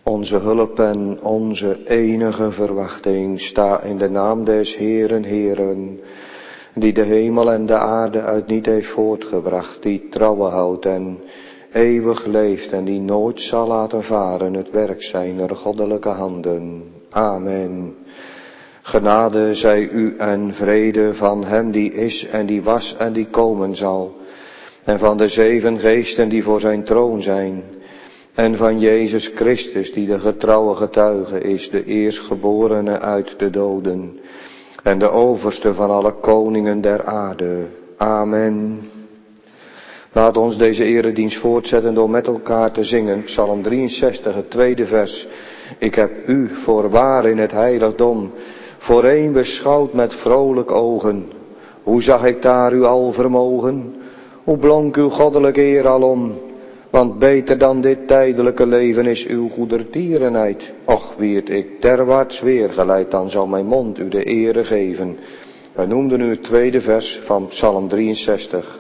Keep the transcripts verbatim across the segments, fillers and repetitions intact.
Onze hulp en onze enige verwachting, sta in de naam des Heeren, Heeren, die de hemel en de aarde uit niet heeft voortgebracht, die trouwen houdt en eeuwig leeft en die nooit zal laten varen het werk zijner goddelijke handen. Amen. Genade zij u en vrede van hem die is en die was en die komen zal, en van de zeven geesten die voor zijn troon zijn, en van Jezus Christus die de getrouwe getuige is, de eerstgeborene uit de doden, en de overste van alle koningen der aarde. Amen. Laat ons deze eredienst voortzetten door met elkaar te zingen. Psalm drieënzestig, het tweede vers. Ik heb u voorwaar in het heiligdom voorheen beschouwd met vrolijk ogen. Hoe zag ik daar uw alvermogen? Hoe blonk uw goddelijke eer alom? Want beter dan dit tijdelijke leven is uw goedertierenheid. Och, wierd ik derwaarts weer geleid, dan zal mijn mond u de ere geven. Wij noemden u het tweede vers van Psalm drieënzestig.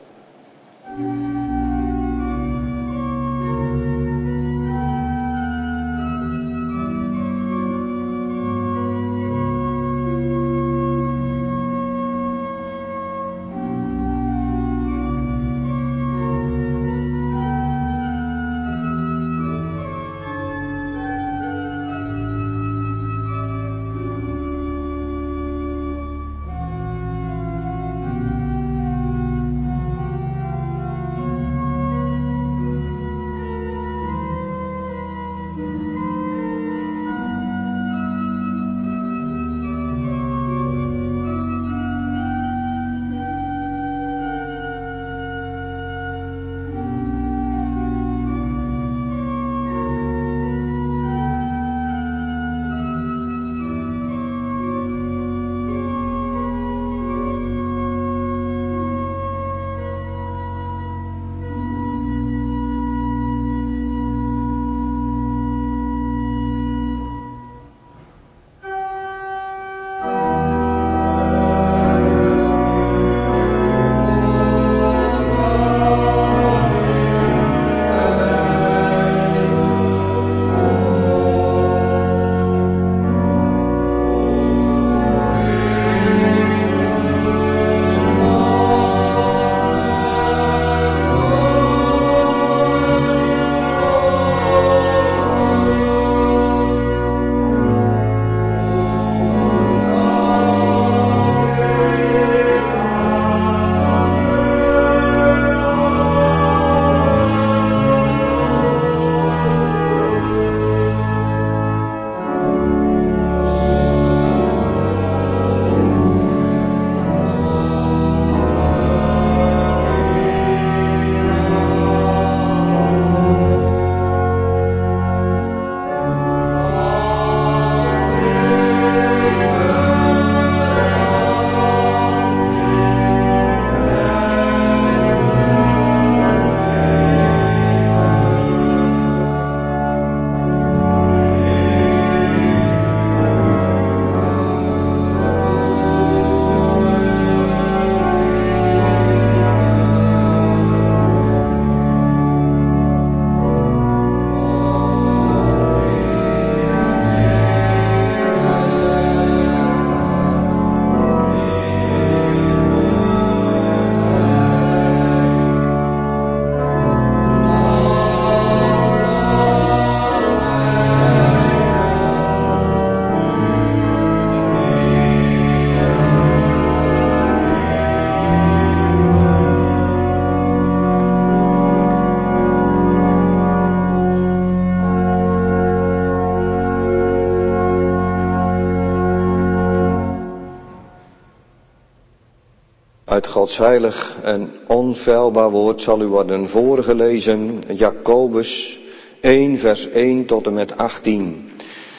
Uit Gods heilig en onfeilbaar woord zal u worden voorgelezen, Jacobus één vers één tot en met achttien.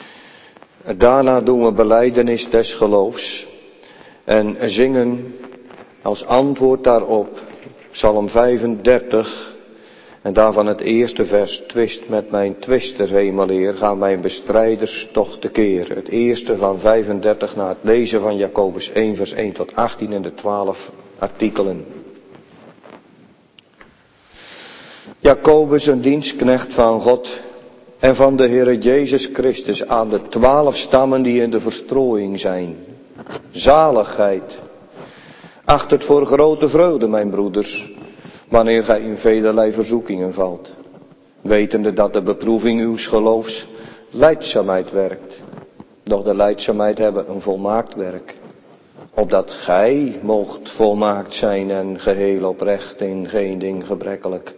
Daarna doen we belijdenis des geloofs en zingen als antwoord daarop Psalm vijfendertig en daarvan het eerste vers: twist met mijn twisters, hemeleer, gaan mijn bestrijders toch tekeer. Het eerste van vijfendertig na het lezen van Jacobus één vers één tot achttien en de twaalf artikelen. Jacobus, een dienstknecht van God, en van de Heere Jezus Christus aan de twaalf stammen die in de verstrooiing zijn. Zaligheid. Acht het voor grote vreugde, mijn broeders, wanneer gij in velerlei verzoekingen valt, wetende dat de beproeving uws geloofs lijdzaamheid werkt. Doch de lijdzaamheid hebben een volmaakt werk, opdat gij moogt volmaakt zijn en geheel oprecht, in geen ding gebrekkelijk.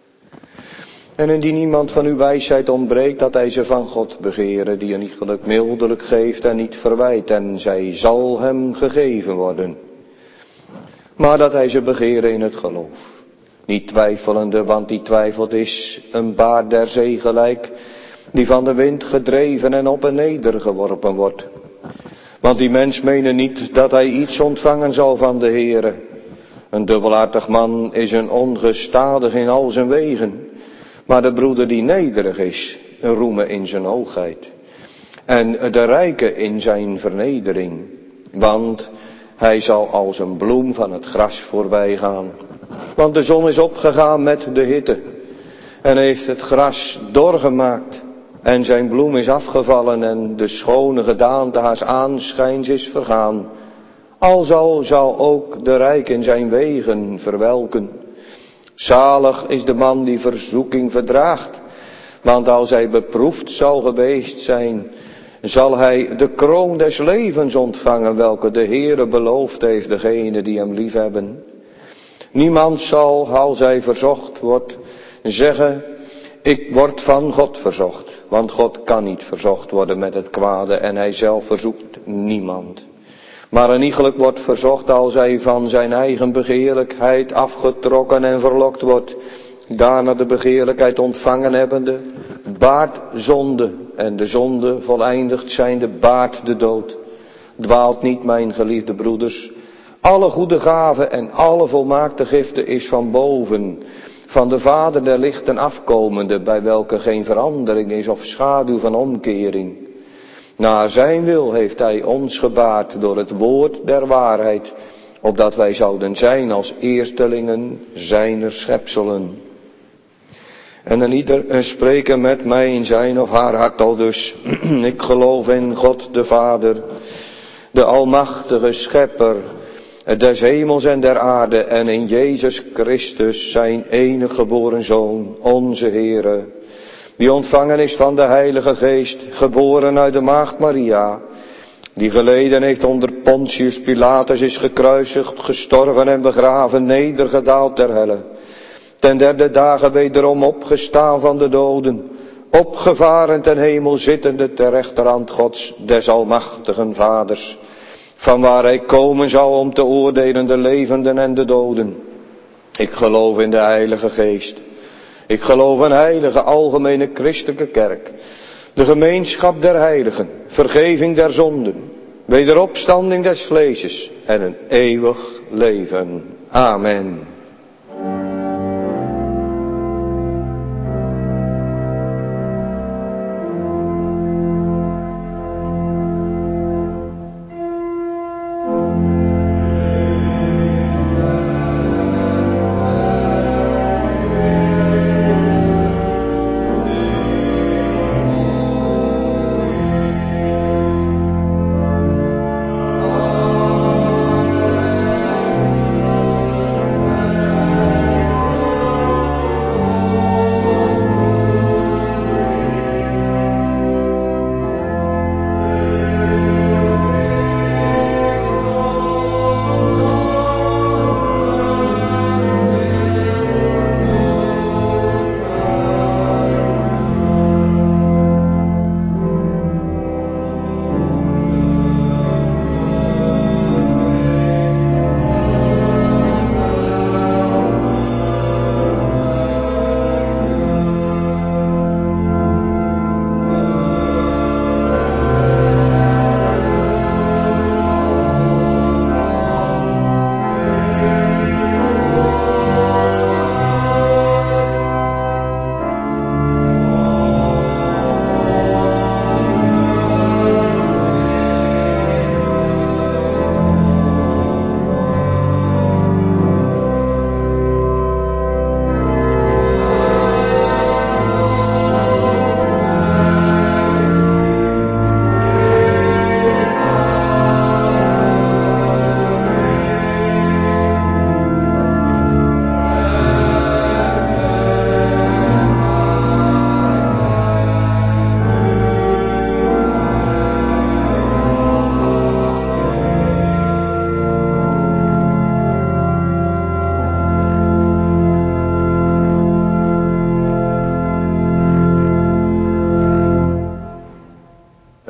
En indien iemand van uw wijsheid ontbreekt, dat hij ze van God begere, die een iegelijk mildelijk geeft en niet verwijt, en zij zal hem gegeven worden. Maar dat hij ze begere in het geloof, niet twijfelende, want die twijfelt is een baard der zee gelijk, die van de wind gedreven en op en neder geworpen wordt. Want die mens mene niet dat hij iets ontvangen zal van de Heere. Een dubbelaartig man is een ongestadig in al zijn wegen, maar de broeder die nederig is, roemen in zijn hoogheid. En de rijke in zijn vernedering, want hij zal als een bloem van het gras voorbij gaan. Want de zon is opgegaan met de hitte en heeft het gras doorgemaakt. En zijn bloem is afgevallen en de schone gedaante haars aanschijns is vergaan. Alzo zal ook de rijk in zijn wegen verwelken. Zalig is de man die verzoeking verdraagt, want als hij beproefd zal geweest zijn, zal hij de kroon des levens ontvangen, welke de Heere beloofd heeft degene die hem liefhebben. Niemand zal, als hij verzocht wordt, zeggen, ik word van God verzocht. Want God kan niet verzocht worden met het kwade en hij zelf verzoekt niemand. Maar een iegelijk wordt verzocht als hij van zijn eigen begeerlijkheid afgetrokken en verlokt wordt. Daarna de begeerlijkheid ontvangen hebbende, baart zonde en de zonde voleindigd zijnde baart de dood. Dwaalt niet, mijn geliefde broeders. Alle goede gaven en alle volmaakte giften is van boven, van de Vader der lichten afkomende, bij welke geen verandering is of schaduw van omkering. Naar zijn wil heeft hij ons gebaard door het woord der waarheid, opdat wij zouden zijn als eerstelingen zijner schepselen. En dan ieder spreken met mij in zijn of haar hart al dus. Ik geloof in God de Vader, de almachtige schepper des hemels en der aarde, en in Jezus Christus, zijn enige geboren Zoon, onze Heere, die ontvangen is van de Heilige Geest, geboren uit de maagd Maria, die geleden heeft onder Pontius Pilatus, is gekruisigd, gestorven en begraven, nedergedaald ter helle, ten derde dagen wederom opgestaan van de doden, opgevaren ten hemel zittende ter rechterhand Gods des almachtigen Vaders, vanwaar hij komen zal om te oordelen de levenden en de doden. Ik geloof in de Heilige Geest. Ik geloof een heilige algemene christelijke kerk, de gemeenschap der heiligen, vergeving der zonden, wederopstanding des vleeses en een eeuwig leven. Amen.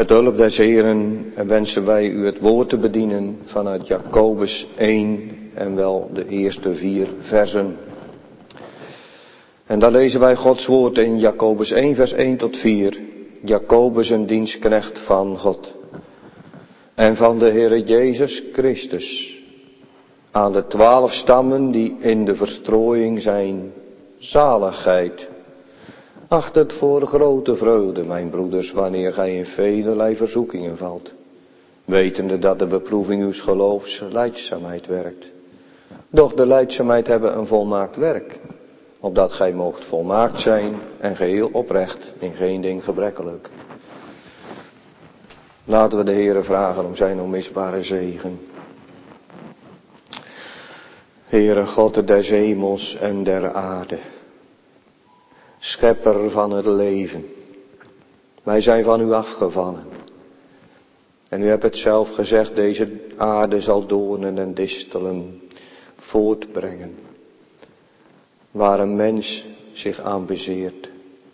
Met hulp des Heren wensen wij u het woord te bedienen vanuit Jacobus één en wel de eerste vier versen. En dan lezen wij Gods woord in Jacobus één vers één tot vier. Jacobus, een dienstknecht van God en van de Heere Jezus Christus, aan de twaalf stammen die in de verstrooiing zijn, zaligheid. Acht het voor grote vreugde, mijn broeders, wanneer gij in velerlei verzoekingen valt, wetende dat de beproeving uws geloofs lijdzaamheid werkt. Doch de lijdzaamheid hebben een volmaakt werk, opdat gij moogt volmaakt zijn en geheel oprecht, in geen ding gebrekkelijk. Laten we de Heere vragen om zijn onmisbare zegen. Heere God des hemels en der aarde, schepper van het leven. Wij zijn van u afgevallen. En u hebt het zelf gezegd, deze aarde zal doornen en distelen voortbrengen, waar een mens zich aan bezeert.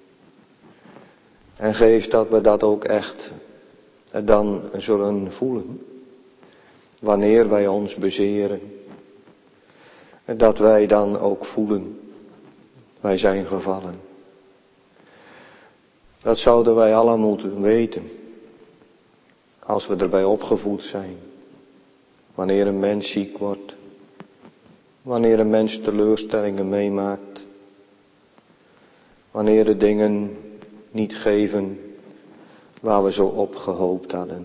En geef dat we dat ook echt dan zullen voelen, wanneer wij ons bezeren. En dat wij dan ook voelen, wij zijn gevallen. Dat zouden wij allemaal moeten weten, als we erbij opgevoed zijn. Wanneer een mens ziek wordt, wanneer een mens teleurstellingen meemaakt, wanneer de dingen niet geven waar we zo op gehoopt hadden.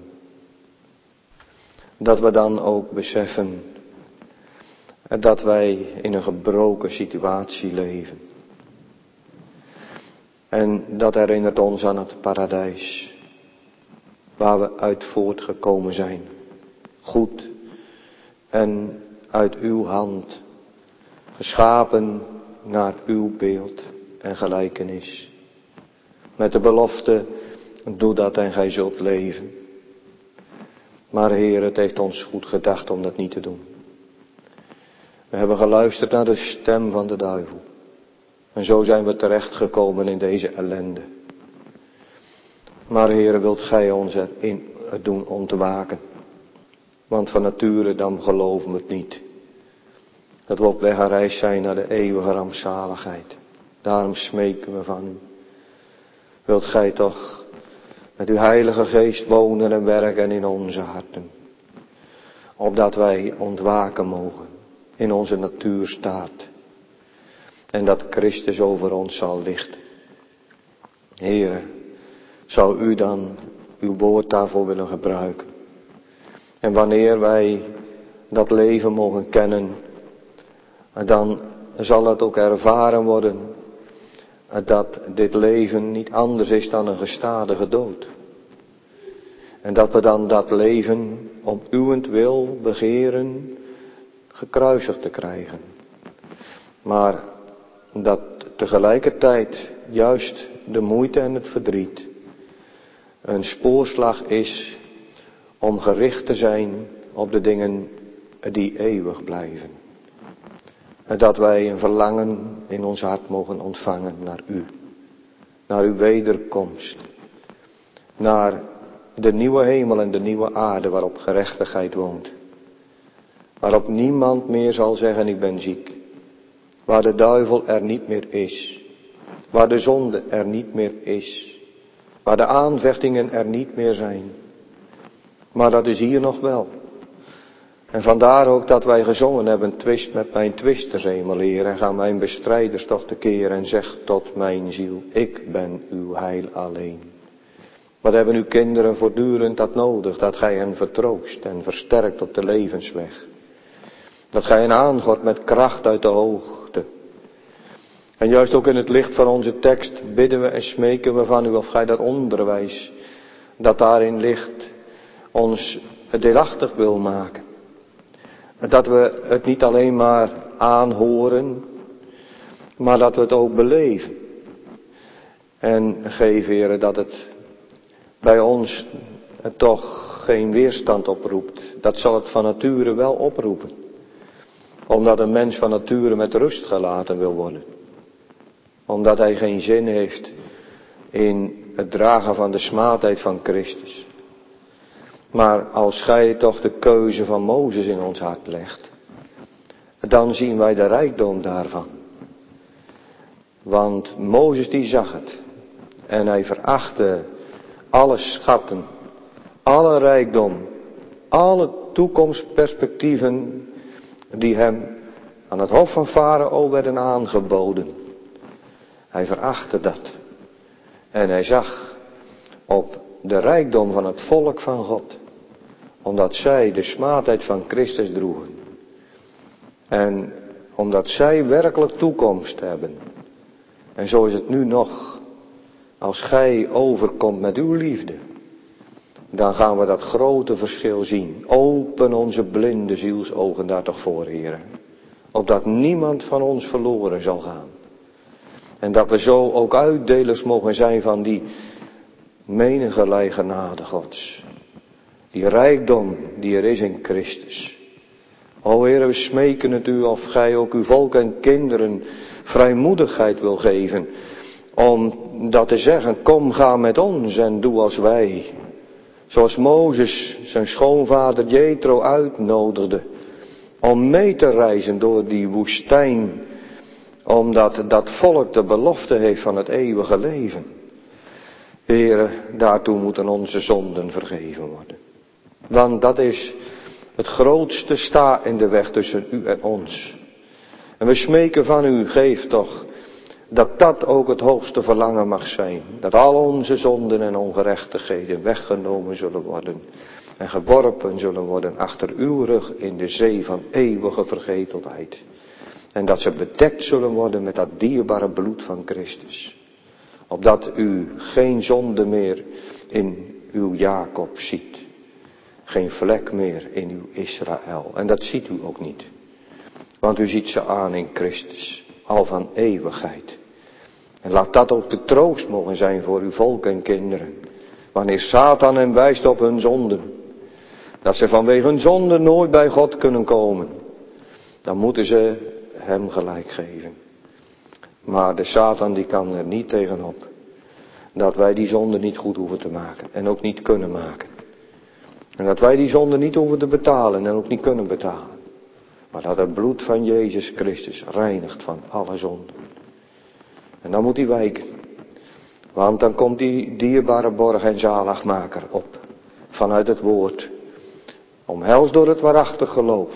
Dat we dan ook beseffen dat wij in een gebroken situatie leven. En dat herinnert ons aan het paradijs, waar we uit voortgekomen zijn. Goed en uit uw hand, geschapen naar uw beeld en gelijkenis. Met de belofte, doe dat en gij zult leven. Maar Heer, het heeft ons goed gedacht om dat niet te doen. We hebben geluisterd naar de stem van de duivel. En zo zijn we terechtgekomen in deze ellende. Maar Heer, wilt gij ons erin doen ontwaken. Want van nature dan geloven we het niet. Dat we op weg aan reis zijn naar de eeuwige rampzaligheid. Daarom smeken we van u. Wilt gij toch met uw heilige geest wonen en werken in onze harten. Opdat wij ontwaken mogen in onze natuurstaat. En dat Christus over ons zal lichten. Heere, zou u dan uw woord daarvoor willen gebruiken. En wanneer wij dat leven mogen kennen, dan zal het ook ervaren worden dat dit leven niet anders is dan een gestadige dood. En dat we dan dat leven om uwentwil begeren gekruisigd te krijgen. Maar dat tegelijkertijd juist de moeite en het verdriet een spoorslag is om gericht te zijn op de dingen die eeuwig blijven. En dat wij een verlangen in ons hart mogen ontvangen naar u. Naar uw wederkomst. Naar de nieuwe hemel en de nieuwe aarde waarop gerechtigheid woont. Waarop niemand meer zal zeggen ik ben ziek. Waar de duivel er niet meer is. Waar de zonde er niet meer is. Waar de aanvechtingen er niet meer zijn. Maar dat is hier nog wel. En vandaar ook dat wij gezongen hebben, twist met mijn twisters, hemel Heer, en gaan mijn bestrijders toch tekeer en zeg tot mijn ziel, ik ben uw heil alleen. Wat hebben uw kinderen voortdurend dat nodig, dat gij hen vertroost en versterkt op de levensweg. Dat gij hen aangort met kracht uit de hoogte. En juist ook in het licht van onze tekst bidden we en smeken we van u of gij dat onderwijs dat daarin ligt ons deelachtig wil maken. Dat we het niet alleen maar aanhoren, maar dat we het ook beleven. En geef, Heere, dat het bij ons toch geen weerstand oproept. Dat zal het van nature wel oproepen. Omdat een mens van nature met rust gelaten wil worden. Omdat hij geen zin heeft in het dragen van de smaadheid van Christus. Maar als gij toch de keuze van Mozes in ons hart legt, dan zien wij de rijkdom daarvan. Want Mozes die zag het. En hij verachtte alle schatten, alle rijkdom, alle toekomstperspectieven die hem aan het hof van Farao werden aangeboden. Hij verachtte dat. En hij zag op de rijkdom van het volk van God. Omdat zij de smaadheid van Christus droegen. En omdat zij werkelijk toekomst hebben. En zo is het nu nog. Als gij overkomt met uw liefde. Dan gaan we dat grote verschil zien. Open onze blinde zielsogen daar toch voor, heren. Opdat niemand van ons verloren zal gaan. En dat we zo ook uitdelers mogen zijn van die menigerlei genade Gods. Die rijkdom die er is in Christus. O Heer, we smeken het u of gij ook uw volk en kinderen vrijmoedigheid wil geven. Om dat te zeggen, kom ga met ons en doe als wij. Zoals Mozes zijn schoonvader Jethro uitnodigde. Om mee te reizen door die woestijn. Omdat dat volk de belofte heeft van het eeuwige leven. Heere, daartoe moeten onze zonden vergeven worden. Want dat is het grootste sta in de weg tussen u en ons. En we smeken van u, geef toch dat dat ook het hoogste verlangen mag zijn. Dat al onze zonden en ongerechtigheden weggenomen zullen worden. En geworpen zullen worden achter uw rug in de zee van eeuwige vergeteldheid. En dat ze bedekt zullen worden met dat dierbare bloed van Christus. Opdat u geen zonde meer in uw Jacob ziet. Geen vlek meer in uw Israël. En dat ziet u ook niet. Want u ziet ze aan in Christus. Al van eeuwigheid. En laat dat ook de troost mogen zijn voor uw volk en kinderen. Wanneer Satan hen wijst op hun zonden. Dat ze vanwege hun zonden nooit bij God kunnen komen. Dan moeten ze hem gelijk geven. Maar de Satan die kan er niet tegenop. Dat wij die zonde niet goed hoeven te maken. En ook niet kunnen maken. En dat wij die zonde niet hoeven te betalen en ook niet kunnen betalen. Maar dat het bloed van Jezus Christus reinigt van alle zonden. En dan moet hij wijken. Want dan komt die dierbare borg en zaligmaker op. Vanuit het woord. Omhelst door het waarachtig geloof.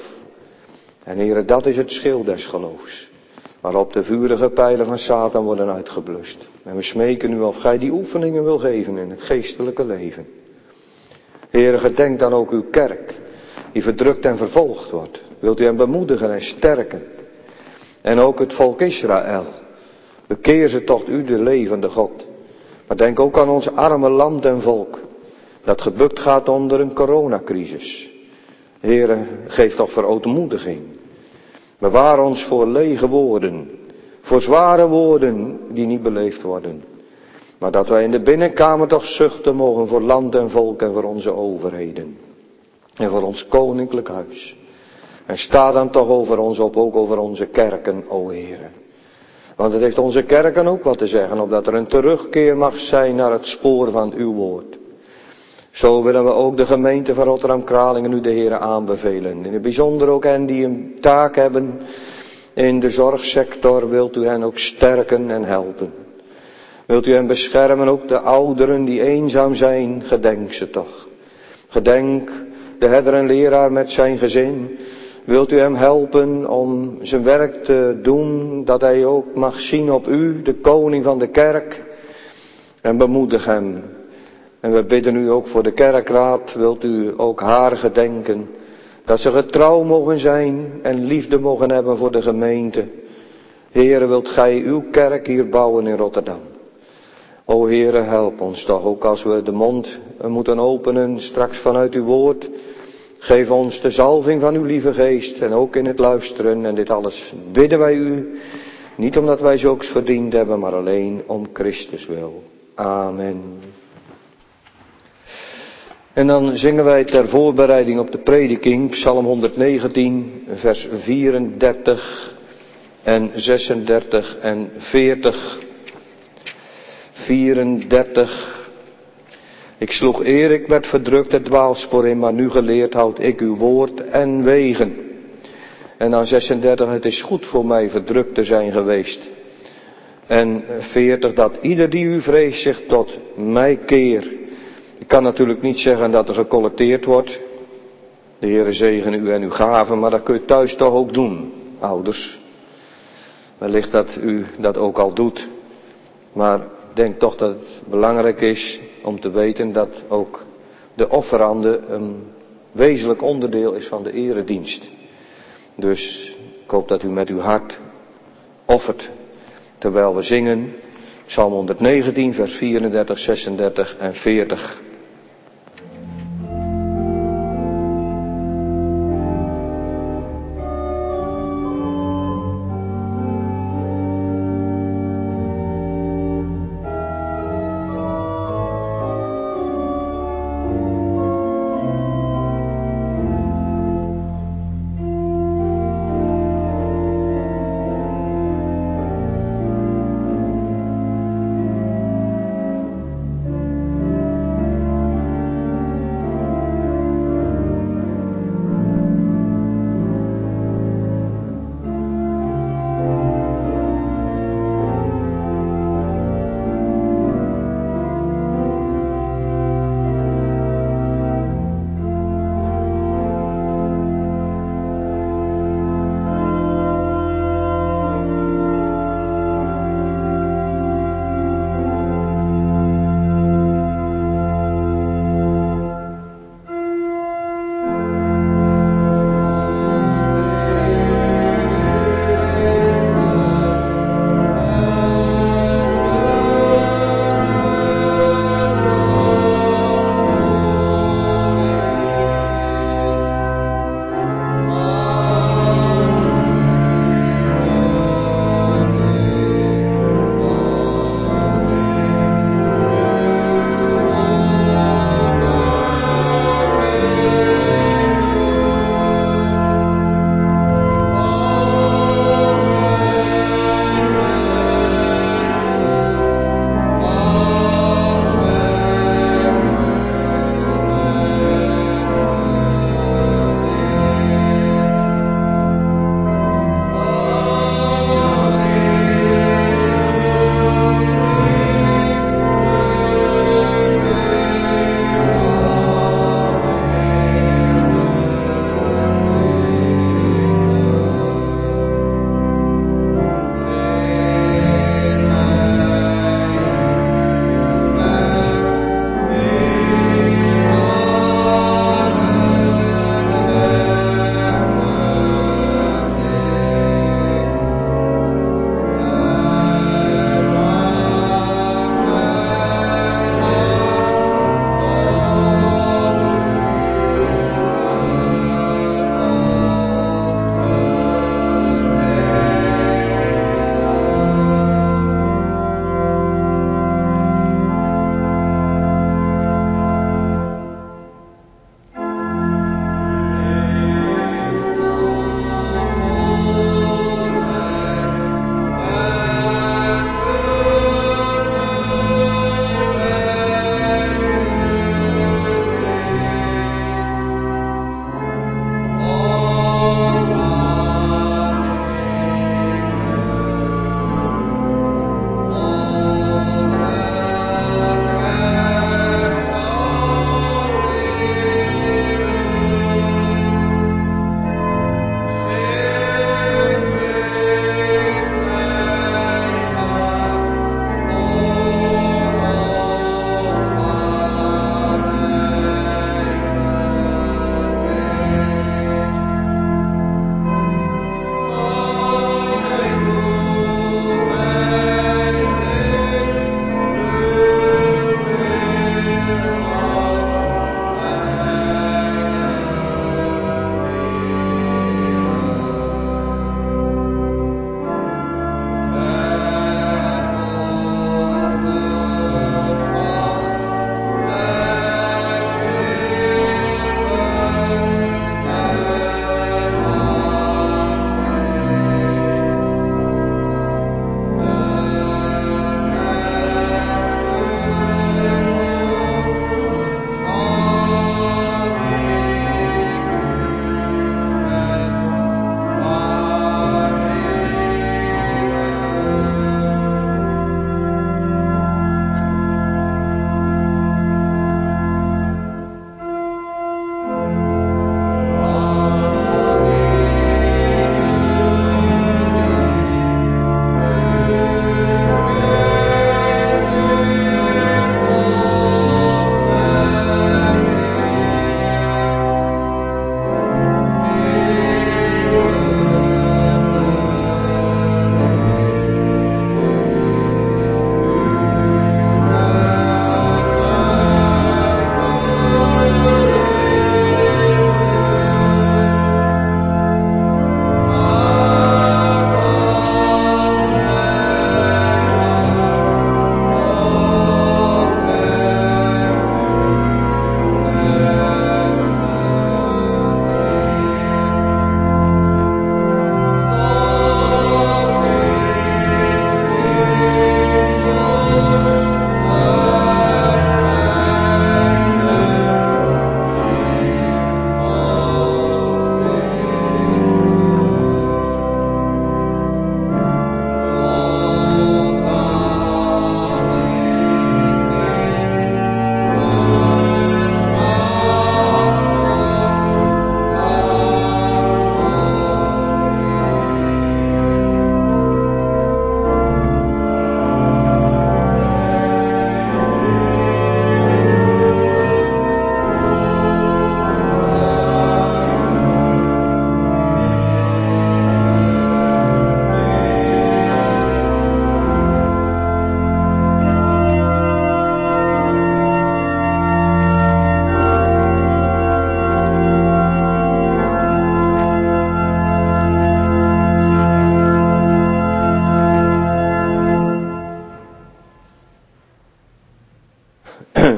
En heren, dat is het schild des geloofs. Waarop de vurige pijlen van Satan worden uitgeblust. En we smeken u of gij die oefeningen wil geven in het geestelijke leven. Heere, gedenk dan ook uw kerk. Die verdrukt en vervolgd wordt. Wilt u hem bemoedigen en sterken. En ook het volk Israël. Bekeer ze tot u de levende God. Maar denk ook aan ons arme land en volk. Dat gebukt gaat onder een coronacrisis. Heere, geef toch verootmoediging. Bewaar ons voor lege woorden. Voor zware woorden die niet beleefd worden. Maar dat wij in de binnenkamer toch zuchten mogen voor land en volk en voor onze overheden. En voor ons koninklijk huis. En sta dan toch over ons op, ook over onze kerken, o Heere. Want het heeft onze kerken ook wat te zeggen, opdat er een terugkeer mag zijn naar het spoor van uw woord. Zo willen we ook de gemeente van Rotterdam-Kralingen u de Heere aanbevelen. In het bijzonder ook hen die een taak hebben in de zorgsector, wilt u hen ook sterken en helpen. Wilt u hen beschermen, ook de ouderen die eenzaam zijn, gedenk ze toch. Gedenk de herder en leraar met zijn gezin. Wilt u hem helpen om zijn werk te doen, dat hij ook mag zien op u, de koning van de kerk. En bemoedig hem. En we bidden u ook voor de kerkraad, wilt u ook haar gedenken. Dat ze getrouw mogen zijn en liefde mogen hebben voor de gemeente. Heere, wilt gij uw kerk hier bouwen in Rotterdam. O Heere, help ons toch, ook als we de mond moeten openen straks vanuit uw woord. Geef ons de zalving van uw lieve geest en ook in het luisteren. En dit alles bidden wij u, niet omdat wij zulks verdiend hebben, maar alleen om Christus wil. Amen. En dan zingen wij ter voorbereiding op de prediking, Psalm honderdnegentien, vers vierendertig en zesendertig en veertig. vierendertig Ik sloeg eer ik werd verdrukt het dwaalspoor in, maar nu geleerd houd ik uw woord en wegen. En dan zesendertig, het is goed voor mij verdrukt te zijn geweest. En veertig, dat ieder die u vreest zich tot mij keer. Ik kan natuurlijk niet zeggen dat er gecollecteerd wordt. De Heere zegen u en uw gaven, maar dat kun je thuis toch ook doen, ouders. Wellicht dat u dat ook al doet. Maar ik denk toch dat het belangrijk is om te weten dat ook de offerande een wezenlijk onderdeel is van de eredienst. Dus ik hoop dat u met uw hart offert. Terwijl we zingen Psalm honderdnegentien, vers vierendertig, zesendertig en veertig.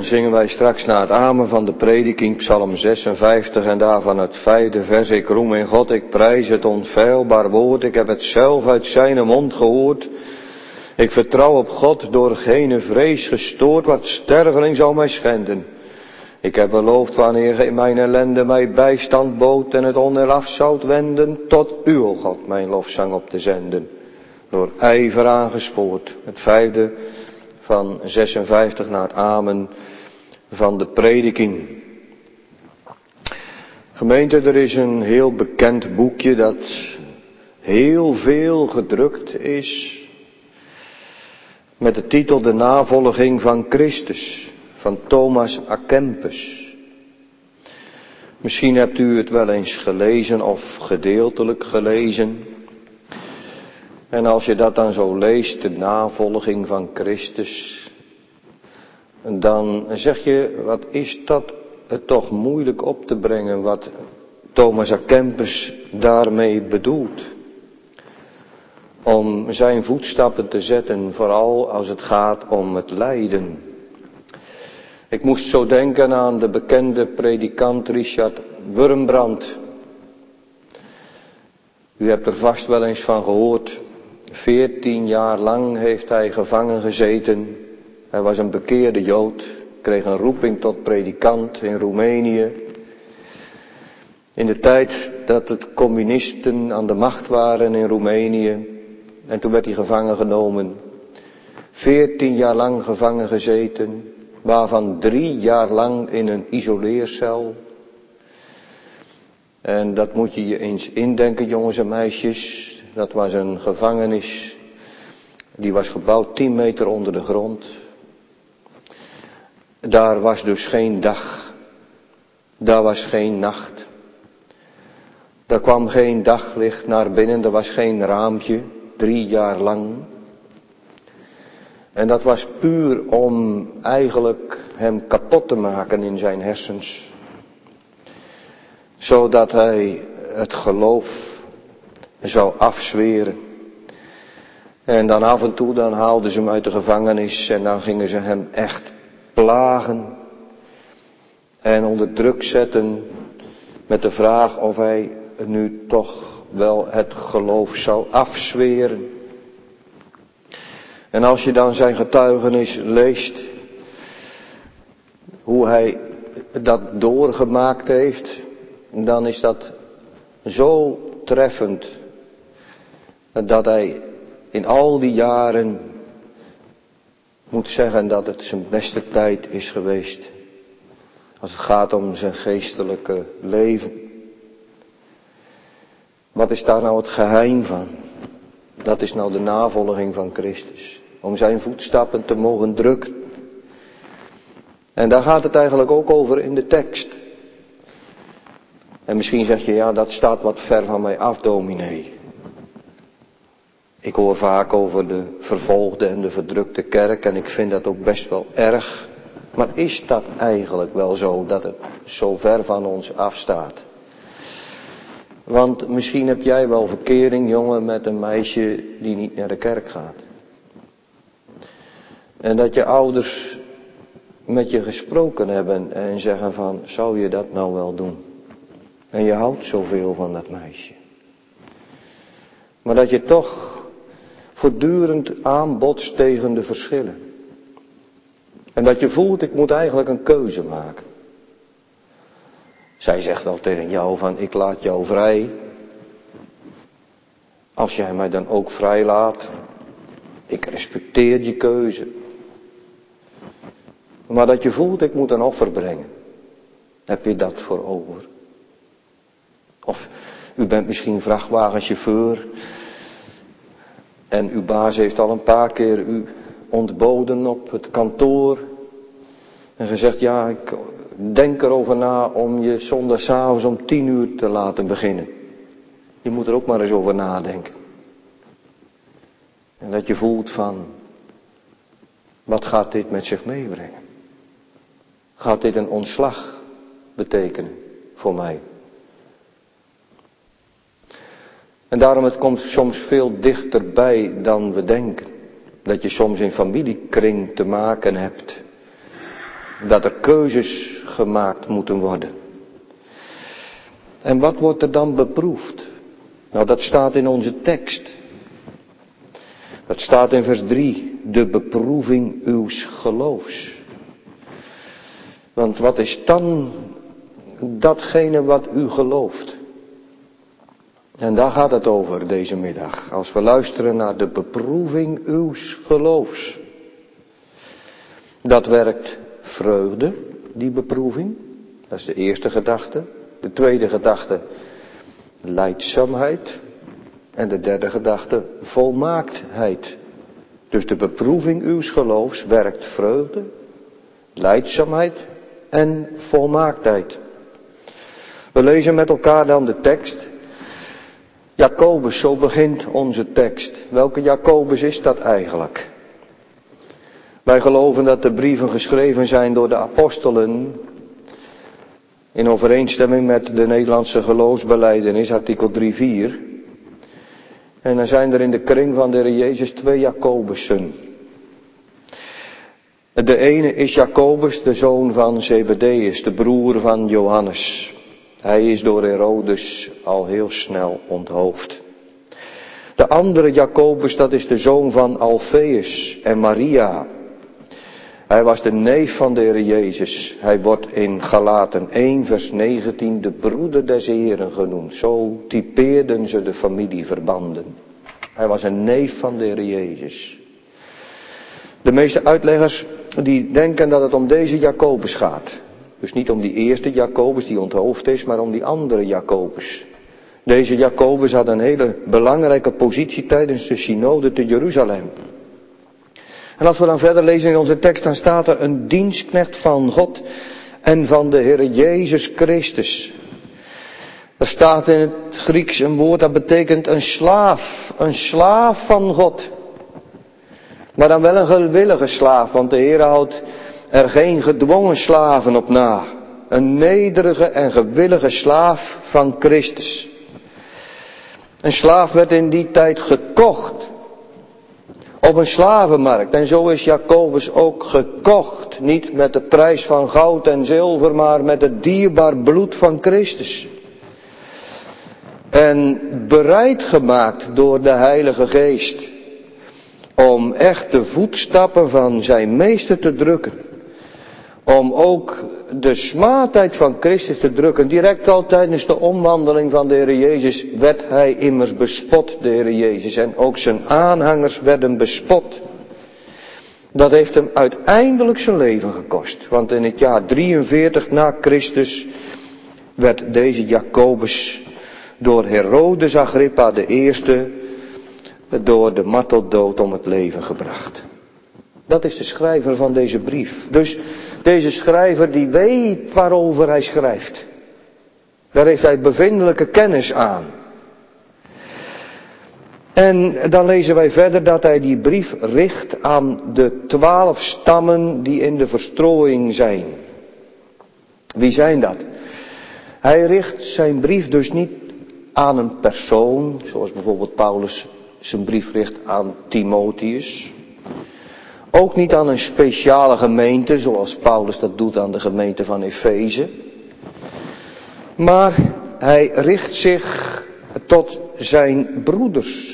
dan zingen wij straks na het amen van de prediking Psalm zesenvijftig en daarvan het vijfde vers. Ik roem in God, ik prijs het onfeilbaar woord, ik heb het zelf uit zijn mond gehoord. Ik vertrouw op God, door gene vrees gestoord, wat sterveling zal mij schenden. Ik heb beloofd wanneer ge in mijn ellende mij bijstand bood en het onheil af zoudt wenden, tot u, o God, mijn lofzang op te zenden. Door ijver aangespoord. Het vijfde van zesenvijftig na het amen van de prediking. Gemeente, er is een heel bekend boekje dat heel veel gedrukt is. Met de titel De navolging van Christus. Van Thomas à Kempis. Misschien hebt u het wel eens gelezen of gedeeltelijk gelezen. En als je dat dan zo leest, de navolging van Christus, dan zeg je, wat is dat het toch moeilijk op te brengen wat Thomas à Kempis daarmee bedoelt. Om zijn voetstappen te zetten, vooral als het gaat om het lijden. Ik moest zo denken aan de bekende predikant Richard Wurmbrand. U hebt er vast wel eens van gehoord. Veertien jaar lang heeft hij gevangen gezeten. Hij was een bekeerde Jood, kreeg een roeping tot predikant in Roemenië. In de tijd dat het communisten aan de macht waren in Roemenië. En toen werd hij gevangen genomen. Veertien jaar lang gevangen gezeten. Waarvan drie jaar lang in een isoleercel. En dat moet je je eens indenken, jongens en meisjes. Dat was een gevangenis. Die was gebouwd tien meter onder de grond. Daar was dus geen dag. Daar was geen nacht. Daar kwam geen daglicht naar binnen. Er was geen raampje. Drie jaar lang. En dat was puur om eigenlijk hem kapot te maken in zijn hersens. Zodat hij het geloof zou afzweren. En dan af en toe dan haalden ze hem uit de gevangenis en dan gingen ze hem echt plagen. En onder druk zetten met de vraag of hij nu toch wel het geloof zou afzweren. En als je dan zijn getuigenis leest, hoe hij dat doorgemaakt heeft, dan is dat zo treffend, dat hij in al die jaren moet zeggen dat het zijn beste tijd is geweest, als het gaat om zijn geestelijke leven. Wat is daar nou het geheim van? Dat is nou de navolging van Christus. Om zijn voetstappen te mogen drukken. En daar gaat het eigenlijk ook over in de tekst. En misschien zeg je, ja, dat staat wat ver van mij af, dominee. Ik hoor vaak over de vervolgde en de verdrukte kerk en ik vind dat ook best wel erg. Maar is dat eigenlijk wel zo, dat het zo ver van ons afstaat? Want misschien heb jij wel verkering, jongen, met een meisje die niet naar de kerk gaat. En dat je ouders met je gesproken hebben en zeggen van, zou je dat nou wel doen? En je houdt zoveel van dat meisje. Maar dat je toch voortdurend aanbotst tegen de verschillen. En dat je voelt, ik moet eigenlijk een keuze maken. Zij zegt al tegen jou van, ik laat jou vrij. Als jij mij dan ook vrij laat. Ik respecteer je keuze. Maar dat je voelt, ik moet een offer brengen. Heb je dat voor ogen? Of u bent misschien vrachtwagenchauffeur. En uw baas heeft al een paar keer u ontboden op het kantoor. En gezegd, ja, ik denk erover na om je zondagavond om tien uur te laten beginnen. Je moet er ook maar eens over nadenken. En dat je voelt van, wat gaat dit met zich meebrengen? Gaat dit een ontslag betekenen voor mij? En daarom, het komt soms veel dichterbij dan we denken. Dat je soms in familiekring te maken hebt Dat er keuzes gemaakt moeten worden. En wat wordt er dan beproefd? Nou, dat staat in onze tekst. Dat staat in vers drie. De beproeving uws geloofs. Want wat is dan datgene wat u gelooft? En daar gaat het over deze middag. Als we luisteren naar de beproeving uws geloofs. Dat werkt vreugde, die beproeving. Dat is de eerste gedachte. De tweede gedachte, lijdzaamheid. En de derde gedachte, volmaaktheid. Dus de beproeving uws geloofs werkt vreugde, lijdzaamheid en volmaaktheid. We lezen met elkaar dan de tekst. Jacobus, zo begint onze tekst. Welke Jacobus is dat eigenlijk? Wij geloven dat de brieven geschreven zijn door de apostelen in overeenstemming met de Nederlandse geloofsbelijdenis, artikel drie vier. En dan zijn er in de kring van de Heer Jezus twee Jacobussen. De ene is Jacobus, de zoon van Zebedeus, de broer van Johannes. Hij is door Herodes al heel snel onthoofd. De andere Jacobus, dat is de zoon van Alfeus en Maria. Hij was de neef van de Heer Jezus. Hij wordt in Galaten één vers negentien de broeder des Heren genoemd. Zo typeerden ze de familieverbanden. Hij was een neef van de Heer Jezus. De meeste uitleggers die denken dat het om deze Jacobus gaat. Dus niet om die eerste Jacobus die onthoofd is, maar om die andere Jacobus. Deze Jacobus had een hele belangrijke positie tijdens de synode te Jeruzalem. En als we dan verder lezen in onze tekst, dan staat er een dienstknecht van God en van de Heer Jezus Christus. Er staat in het Grieks een woord dat betekent een slaaf, een slaaf van God. Maar dan wel een gewillige slaaf, want de Heer houdt er geen gedwongen slaven op na. Een nederige en gewillige slaaf van Christus. Een slaaf werd in die tijd gekocht. Op een slavenmarkt. En zo is Jacobus ook gekocht. Niet met de prijs van goud en zilver, maar met het dierbaar bloed van Christus. En bereid gemaakt door de Heilige Geest. Om echt de voetstappen van zijn meester te drukken. Om ook de smaadheid van Christus te drukken. Direct al tijdens de omwandeling van de Heer Jezus werd hij immers bespot, de Heer Jezus. En ook zijn aanhangers werden bespot. Dat heeft hem uiteindelijk zijn leven gekost. Want in het jaar drieënveertig na Christus werd deze Jacobus door Herodes Agrippa de eerste door de marteldood om het leven gebracht. Dat is de schrijver van deze brief. Dus deze schrijver die weet waarover hij schrijft. Daar heeft hij bevindelijke kennis aan. En dan lezen wij verder dat hij die brief richt aan de twaalf stammen die in de verstrooiing zijn. Wie zijn dat? Hij richt zijn brief dus niet aan een persoon, zoals bijvoorbeeld Paulus zijn brief richt aan Timotheus. Ook niet aan een speciale gemeente, zoals Paulus dat doet aan de gemeente van Efeze. Maar hij richt zich tot zijn broeders.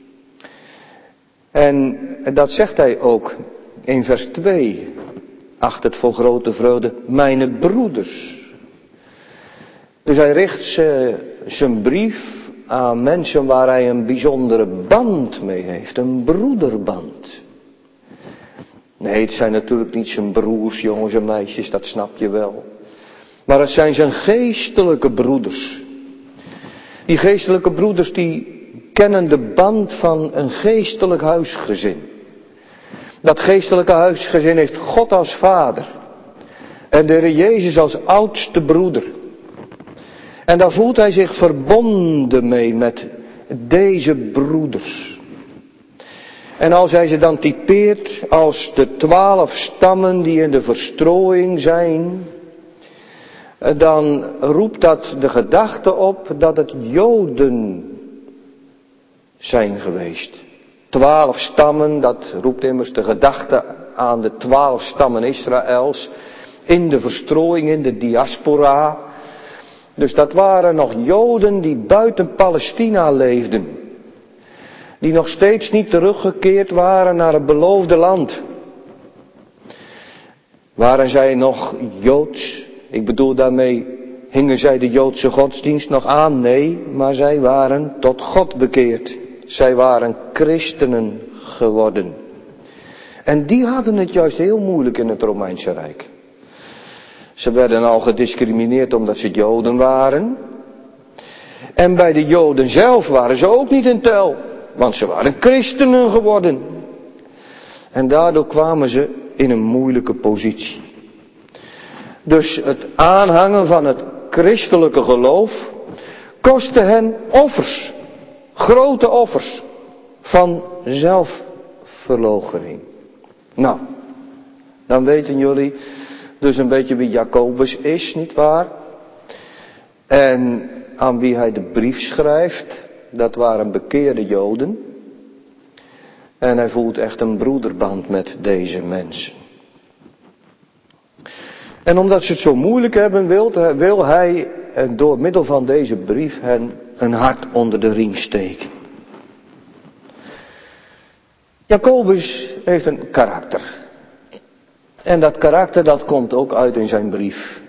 En dat zegt hij ook in vers twee. Acht het voor grote vreugde, mijn broeders. Dus hij richt zijn brief aan mensen waar hij een bijzondere band mee heeft. Een broederband. Nee, het zijn natuurlijk niet zijn broers, jongens en meisjes, dat snap je wel. Maar het zijn zijn geestelijke broeders. Die geestelijke broeders die kennen de band van een geestelijk huisgezin. Dat geestelijke huisgezin heeft God als vader. En de Heer Jezus als oudste broeder. En daar voelt hij zich verbonden mee met deze broeders. En als hij ze dan typeert als de twaalf stammen die in de verstrooiing zijn, dan roept dat de gedachte op dat het Joden zijn geweest. Twaalf stammen, dat roept immers de gedachte aan de twaalf stammen Israëls. In de verstrooiing, in de diaspora. Dus dat waren nog Joden die buiten Palestina leefden. Die nog steeds niet teruggekeerd waren naar het beloofde land. Waren zij nog Joods? Ik bedoel daarmee, hingen zij de Joodse godsdienst nog aan? Nee, maar zij waren tot God bekeerd. Zij waren christenen geworden. En die hadden het juist heel moeilijk in het Romeinse Rijk. Ze werden al gediscrimineerd omdat ze Joden waren. En bij de Joden zelf waren ze ook niet in tel. Want ze waren christenen geworden. En daardoor kwamen ze in een moeilijke positie. Dus het aanhangen van het christelijke geloof kostte hen offers. Grote offers van zelfverloochening. Nou, dan weten jullie dus een beetje wie Jacobus is, nietwaar? En aan wie hij de brief schrijft, dat waren bekeerde Joden. En hij voelt echt een broederband met deze mensen. En omdat ze het zo moeilijk hebben, wil, wil hij door middel van deze brief hen een hart onder de riem steken. Jacobus heeft een karakter. En dat karakter dat komt ook uit in zijn brief.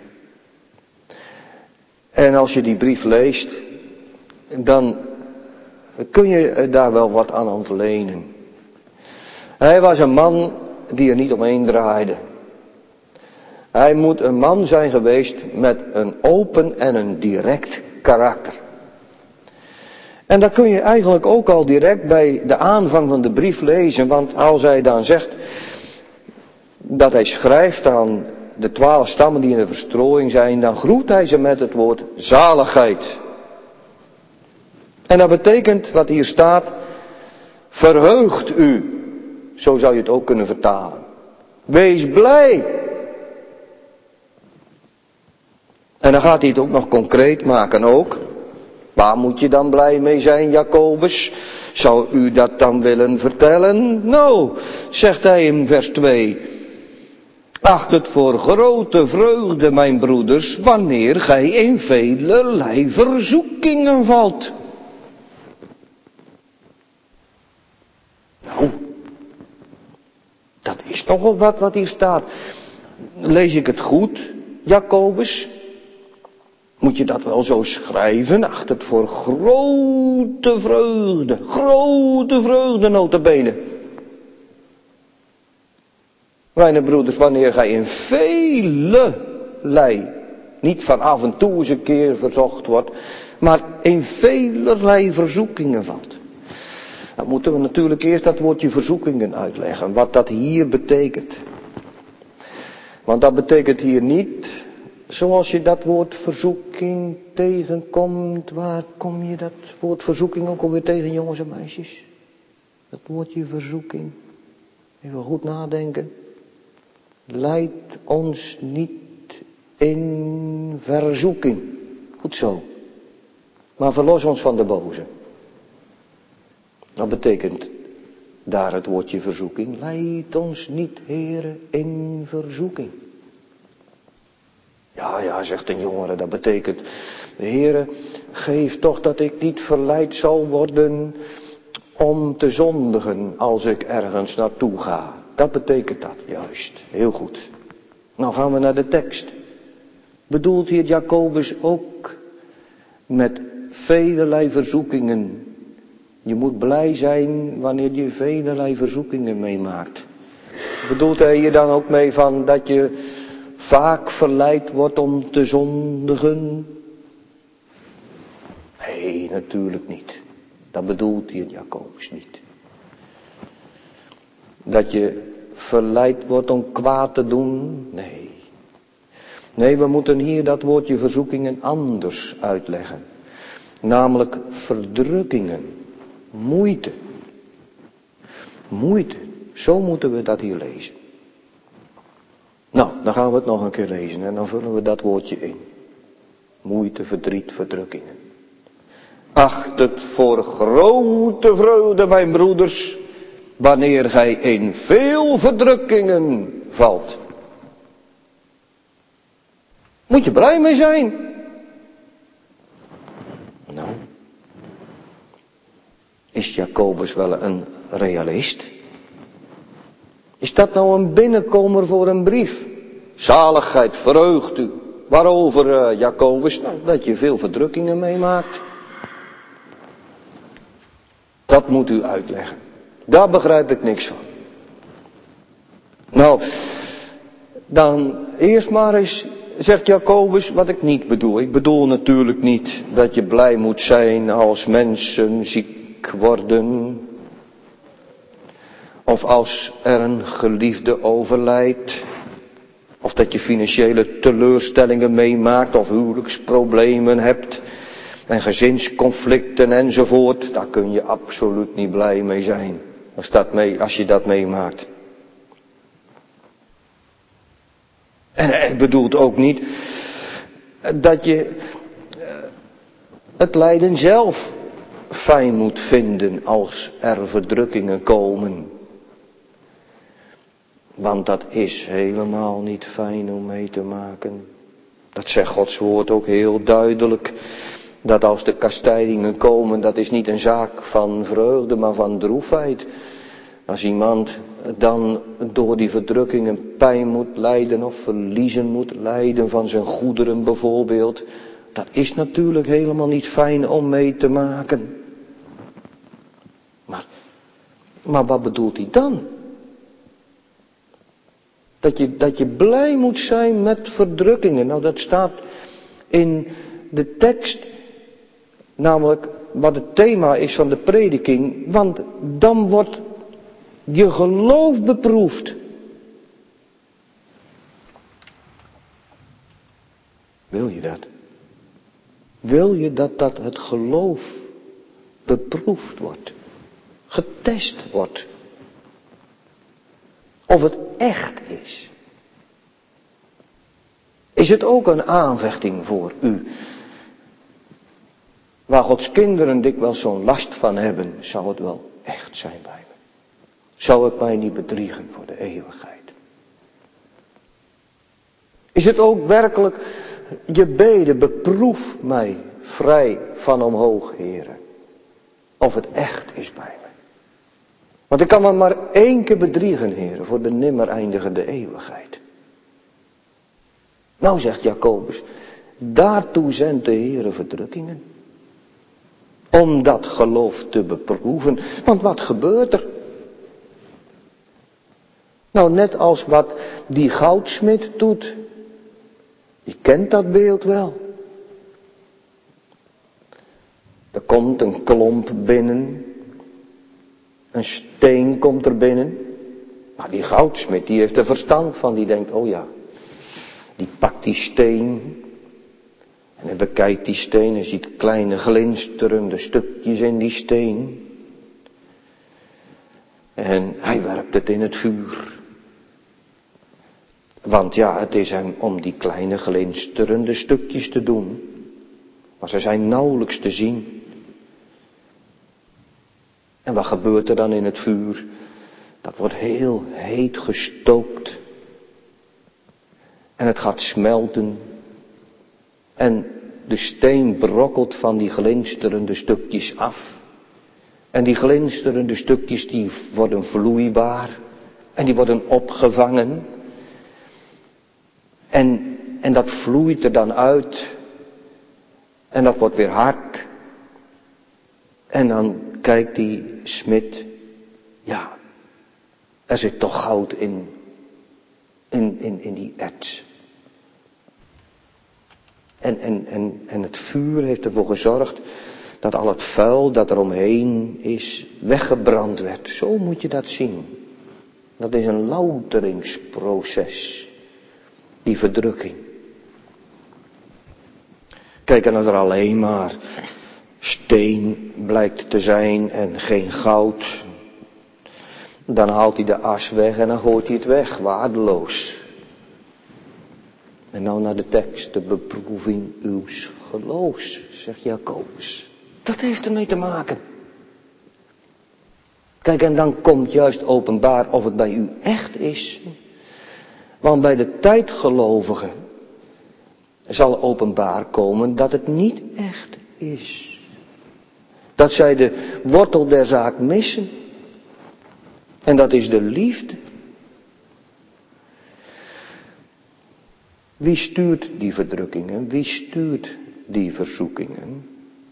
En als je die brief leest, dan kun je daar wel wat aan ontlenen. Hij was een man die er niet omheen draaide. Hij moet een man zijn geweest met een open en een direct karakter. En dat kun je eigenlijk ook al direct bij de aanvang van de brief lezen. Want als hij dan zegt dat hij schrijft aan de twaalf stammen die in de verstrooiing zijn, dan groet hij ze met het woord zaligheid. En dat betekent wat hier staat, verheugt u. Zo zou je het ook kunnen vertalen. Wees blij. En dan gaat hij het ook nog concreet maken ook. Waar moet je dan blij mee zijn, Jacobus? Zou u dat dan willen vertellen? Nou, zegt hij in vers twee. Acht het voor grote vreugde, mijn broeders, wanneer gij in velerlei verzoekingen valt. Nou, dat is toch wel wat wat hier staat. Lees ik het goed, Jacobus? Moet je dat wel zo schrijven? Acht het voor grote vreugde. Grote vreugde, nota bene. Mijn broeders, wanneer gij in velerlei, niet van af en toe eens een keer verzocht wordt, maar in velerlei verzoekingen valt. Dan moeten we natuurlijk eerst dat woordje verzoekingen uitleggen, wat dat hier betekent. Want dat betekent hier niet, zoals je dat woord verzoeking tegenkomt, waar kom je dat woord verzoeking ook alweer tegen, jongens en meisjes? Dat woordje verzoeking. Even goed nadenken. Leid ons niet in verzoeking. Goed zo. Maar verlos ons van de boze. Dat betekent daar het woordje verzoeking. Leid ons niet, Heere, in verzoeking. Ja, ja, zegt een jongere, dat betekent, Heere, geef toch dat ik niet verleid zal worden om te zondigen als ik ergens naartoe ga. Dat betekent dat, juist. Heel goed. Nou gaan we naar de tekst. Bedoelt hier Jacobus ook met velerlei verzoekingen. Je moet blij zijn wanneer je velerlei verzoekingen meemaakt. Bedoelt hij hier dan ook mee van dat je vaak verleid wordt om te zondigen? Nee, natuurlijk niet. Dat bedoelt hier Jacobus niet. Dat je verleid wordt om kwaad te doen? Nee. Nee, we moeten hier dat woordje verzoekingen anders uitleggen. Namelijk verdrukkingen. Moeite. Moeite. Zo moeten we dat hier lezen. Nou, dan gaan we het nog een keer lezen en dan vullen we dat woordje in. Moeite, verdriet, verdrukkingen. Acht het voor grote vreugde, mijn broeders, wanneer gij in veel verdrukkingen valt. Moet je blij mee zijn. Nou, is Jacobus wel een realist? Is dat nou een binnenkomer voor een brief? Zaligheid, verheugt u. Waarover, uh, Jacobus? Nou, dat je veel verdrukkingen meemaakt. Dat moet u uitleggen. Daar begrijp ik niks van. Nou, dan eerst maar eens, zegt Jacobus, wat ik niet bedoel. Ik bedoel natuurlijk niet dat je blij moet zijn als mensen ziek worden. Of als er een geliefde overlijdt. Of dat je financiële teleurstellingen meemaakt of huwelijksproblemen hebt. En gezinsconflicten enzovoort. Daar kun je absoluut niet blij mee zijn. Als, dat mee, als je dat meemaakt. En hij bedoelt ook niet dat je het lijden zelf fijn moet vinden als er verdrukkingen komen. Want dat is helemaal niet fijn om mee te maken. Dat zegt Gods woord ook heel duidelijk. Dat als de kastijdingen komen, dat is niet een zaak van vreugde, maar van droefheid. Als iemand dan door die verdrukkingen pijn moet lijden of verliezen moet lijden van zijn goederen bijvoorbeeld. Dat is natuurlijk helemaal niet fijn om mee te maken. Maar, maar wat bedoelt hij dan? Dat je, dat je blij moet zijn met verdrukkingen. Nou, dat staat in de tekst, namelijk wat het thema is van de prediking. Want dan wordt je geloof beproefd. Wil je dat? Wil je dat, dat het geloof beproefd wordt? Getest wordt? Of het echt is? Is het ook een aanvechting voor u? Waar Gods kinderen dikwijls zo'n last van hebben, zou het wel echt zijn bij me? Zou het mij niet bedriegen voor de eeuwigheid? Is het ook werkelijk je bede, beproef mij vrij van omhoog, Heere? Of het echt is bij me? Want ik kan me maar één keer bedriegen, Heere, voor de nimmer eindigende eeuwigheid. Nou, zegt Jacobus, daartoe zendt de Heere verdrukkingen. Om dat geloof te beproeven. Want wat gebeurt er? Nou, net als wat die goudsmid doet. Je kent dat beeld wel. Er komt een klomp binnen. Een steen komt er binnen. Maar die goudsmid, die heeft er verstand van. Die denkt, oh ja. Die pakt die steen. En hij bekijkt die steen en ziet kleine glinsterende stukjes in die steen. En hij werpt het in het vuur. Want ja, het is hem om die kleine glinsterende stukjes te doen. Maar ze zijn nauwelijks te zien. En wat gebeurt er dan in het vuur? Dat wordt heel heet gestookt. En het gaat smelten. En de steen brokkelt van die glinsterende stukjes af. En die glinsterende stukjes die worden vloeibaar. En die worden opgevangen. En, en dat vloeit er dan uit. En dat wordt weer hard. En dan kijkt die smid. Ja, er zit toch goud in. In, in, in die erts. En, en, en, en het vuur heeft ervoor gezorgd dat al het vuil dat er omheen is weggebrand werd. Zo moet je dat zien. Dat is een louteringsproces. Die verdrukking. Kijk, en als er alleen maar steen blijkt te zijn en geen goud, dan haalt hij de as weg en dan gooit hij het weg, waardeloos. En nou naar de tekst, de beproeving uws geloofs, zegt Jacobus. Dat heeft ermee te maken. Kijk, en dan komt juist openbaar of het bij u echt is. Want bij de tijdgelovigen zal openbaar komen dat het niet echt is. Dat zij de wortel der zaak missen. En dat is de liefde. Wie stuurt die verdrukkingen? Wie stuurt die verzoekingen?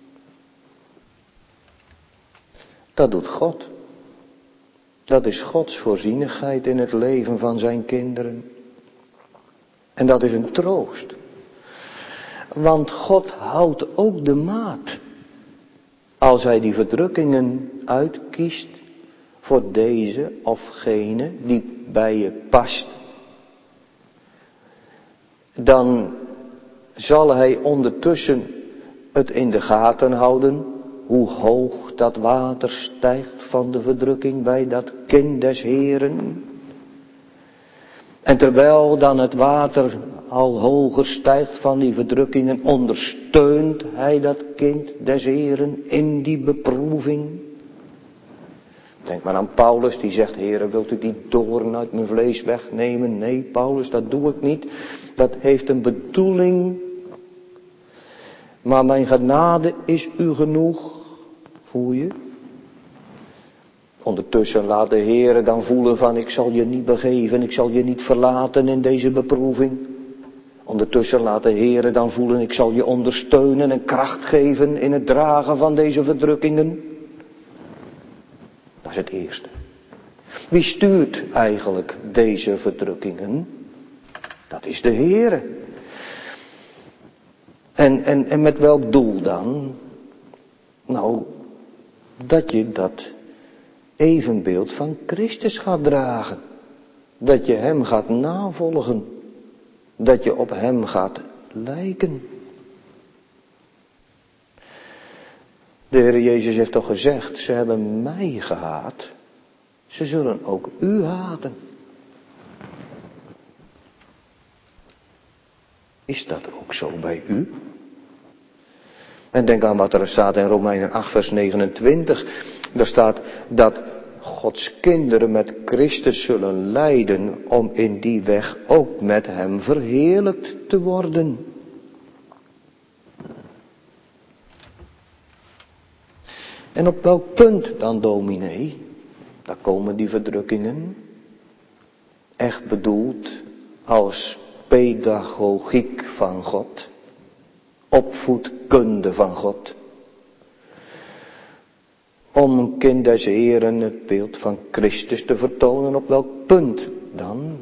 Dat doet God. Dat is Gods voorzienigheid in het leven van zijn kinderen. En dat is een troost. Want God houdt ook de maat. Als hij die verdrukkingen uitkiest voor deze of gene die bij je past. Dan zal hij ondertussen het in de gaten houden. Hoe hoog dat water stijgt van de verdrukking bij dat kind des Heren. En terwijl dan het water al hoger stijgt van die verdrukkingen, ondersteunt hij dat kind des Heren in die beproeving. Denk maar aan Paulus die zegt, Heere, wilt u die doorn uit mijn vlees wegnemen? Nee, Paulus, dat doe ik niet. Dat heeft een bedoeling. Maar mijn genade is u genoeg. Voel je? Ondertussen laat de Heere dan voelen van, ik zal je niet begeven, ik zal je niet verlaten in deze beproeving. Ondertussen laat de Heere dan voelen, ik zal je ondersteunen en kracht geven in het dragen van deze verdrukkingen. Dat is het eerste. Wie stuurt eigenlijk deze verdrukkingen? Dat is de Heere. En, en, en met welk doel dan? Nou, dat je dat evenbeeld van Christus gaat dragen. Dat je hem gaat navolgen. Dat je op hem gaat lijken. De Heer Jezus heeft toch gezegd, ze hebben mij gehaat. Ze zullen ook u haten. Is dat ook zo bij u? En denk aan wat er staat in Romeinen acht vers negenentwintig. Daar staat dat Gods kinderen met Christus zullen lijden om in die weg ook met hem verheerlijkt te worden. En op welk punt dan, dominee? Daar komen die verdrukkingen. Echt bedoeld als pedagogiek van God. Opvoedkunde van God. Om een kind des Heren het beeld van Christus te vertonen. Op welk punt dan?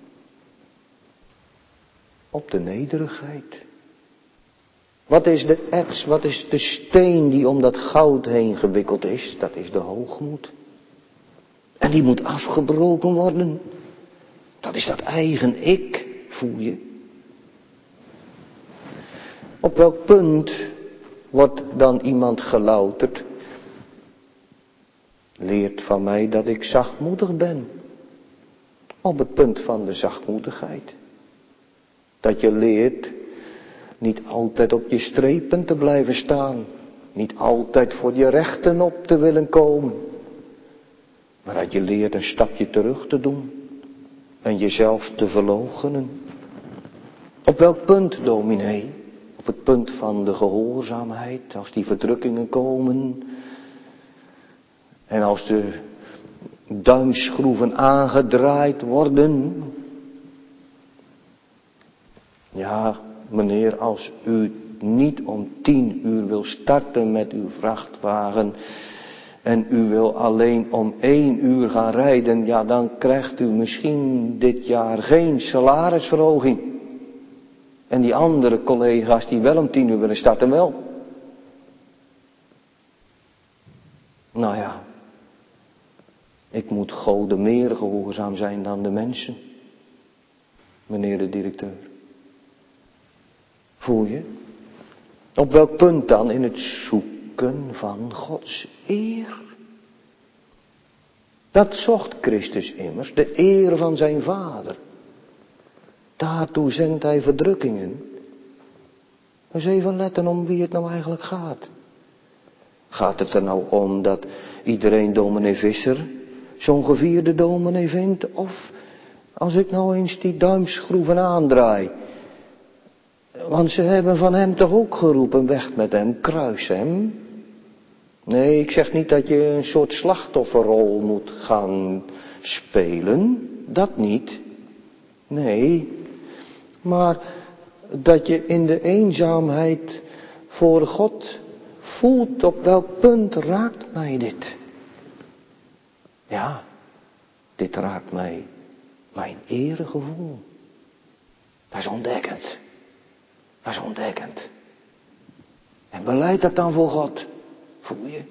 Op de nederigheid. Wat is de erts, wat is de steen die om dat goud heen gewikkeld is? Dat is de hoogmoed. En die moet afgebroken worden. Dat is dat eigen ik, voel je. Op welk punt wordt dan iemand gelouterd? Leert van mij dat ik zachtmoedig ben. Op het punt van de zachtmoedigheid. Dat je leert niet altijd op je strepen te blijven staan. Niet altijd voor je rechten op te willen komen. Maar dat je leert een stapje terug te doen. En jezelf te verloochenen. Op welk punt, dominee? Op het punt van de gehoorzaamheid. Als die verdrukkingen komen. En als de duimschroeven aangedraaid worden. Ja, meneer, als u niet om tien uur wil starten met uw vrachtwagen. En u wil alleen om één uur gaan rijden. Ja, dan krijgt u misschien dit jaar geen salarisverhoging. En die andere collega's die wel om tien uur willen starten wel. Nou ja. Ik moet God meer gehoorzaam zijn dan de mensen. Meneer de directeur. Voel je? Op welk punt dan? In het zoeken van Gods eer. Dat zocht Christus immers, de eer van zijn Vader. Daartoe zendt hij verdrukkingen. Dus even letten om wie het nou eigenlijk gaat. Gaat het er nou om dat iedereen dominee Visser zo'n gevierde dominee vindt? Of als ik nou eens die duimschroeven aandraai, Want ze hebben van hem toch ook geroepen, weg met hem, kruis hem. Nee, ik zeg niet dat je een soort slachtofferrol moet gaan spelen. Dat niet. Nee. Maar dat je in de eenzaamheid voor God voelt, op welk punt raakt mij dit? Ja, dit raakt mij mijn eregevoel. Dat is ontdekkend. Dat is ontdekkend. En beleid dat dan voor God. Voel je?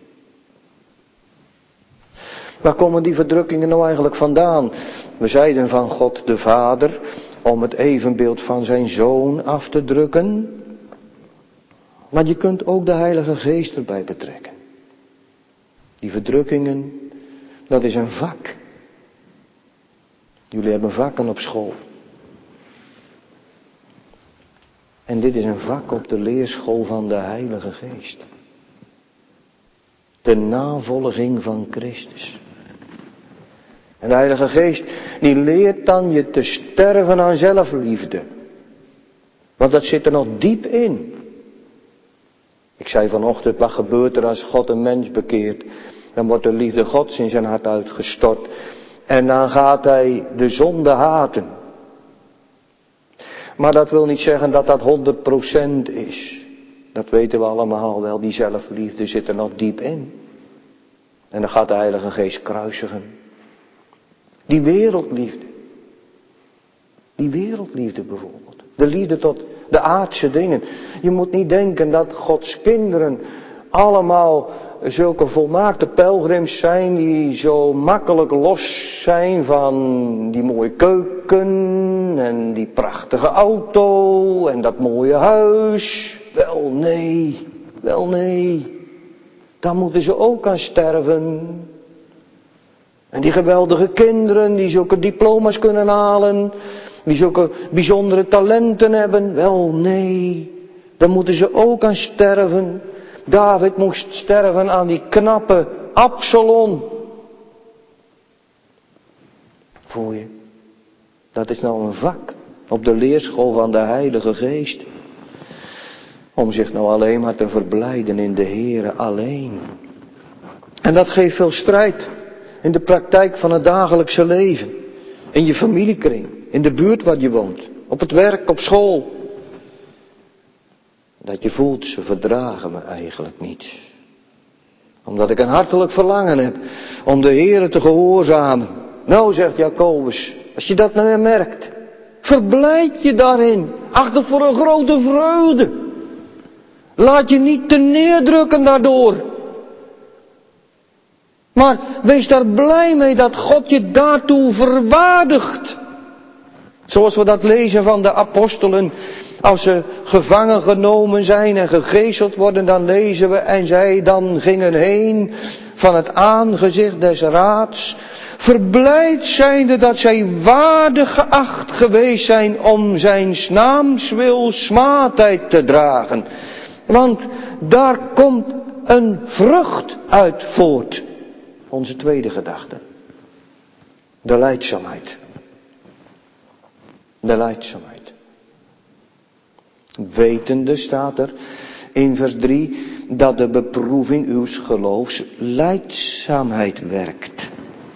Waar komen die verdrukkingen nou eigenlijk vandaan? We zeiden van God de Vader, om het evenbeeld van zijn Zoon af te drukken. Maar je kunt ook de Heilige Geest erbij betrekken. Die verdrukkingen, dat is een vak. Jullie hebben vakken op school. En dit is een vak op de leerschool van de Heilige Geest. De navolging van Christus. En de Heilige Geest, die leert dan je te sterven aan zelfliefde. Want dat zit er nog diep in. Ik zei vanochtend, wat gebeurt er als God een mens bekeert? Dan wordt de liefde Gods in zijn hart uitgestort. En dan gaat hij de zonde haten. Maar dat wil niet zeggen dat dat honderd procent is. Dat weten we allemaal wel, die zelfliefde zit er nog diep in. En dan gaat de Heilige Geest kruisigen. Die wereldliefde. Die wereldliefde bijvoorbeeld. De liefde tot de aardse dingen. Je moet niet denken dat Gods kinderen allemaal zulke volmaakte pelgrims zijn die zo makkelijk los zijn van die mooie keuken en die prachtige auto en dat mooie huis. Wel nee, wel nee. Daar moeten ze ook aan sterven. En die geweldige kinderen die zulke diploma's kunnen halen, die zulke bijzondere talenten hebben, wel nee. Daar moeten ze ook aan sterven. David moest sterven aan die knappe Absalom. Voel je? Dat is nou een vak op de leerschool van de Heilige Geest. Om zich nou alleen maar te verblijden in de Heere alleen. En dat geeft veel strijd in de praktijk van het dagelijkse leven. In je familiekring, in de buurt waar je woont, op het werk, op school. Dat je voelt, ze verdragen me eigenlijk niet. Omdat ik een hartelijk verlangen heb om de Heere te gehoorzamen. Nou, zegt Jacobus, als je dat nou weer merkt, verblijd je daarin. Acht het voor een grote vreugde. Laat je niet te neerdrukken daardoor. Maar wees daar blij mee dat God je daartoe verwaardigt. Zoals we dat lezen van de apostelen. Als ze gevangen genomen zijn en gegezeld worden, dan lezen we, en zij dan gingen heen van het aangezicht des raads, verblijd zijnde dat zij waardig geacht geweest zijn om zijn naams wil smaadheid te dragen. Want daar komt een vrucht uit voort. Onze tweede gedachte. De lijdzaamheid. De lijdzaamheid. Wetende, staat er in vers drie, dat de beproeving uws geloofs lijdzaamheid werkt.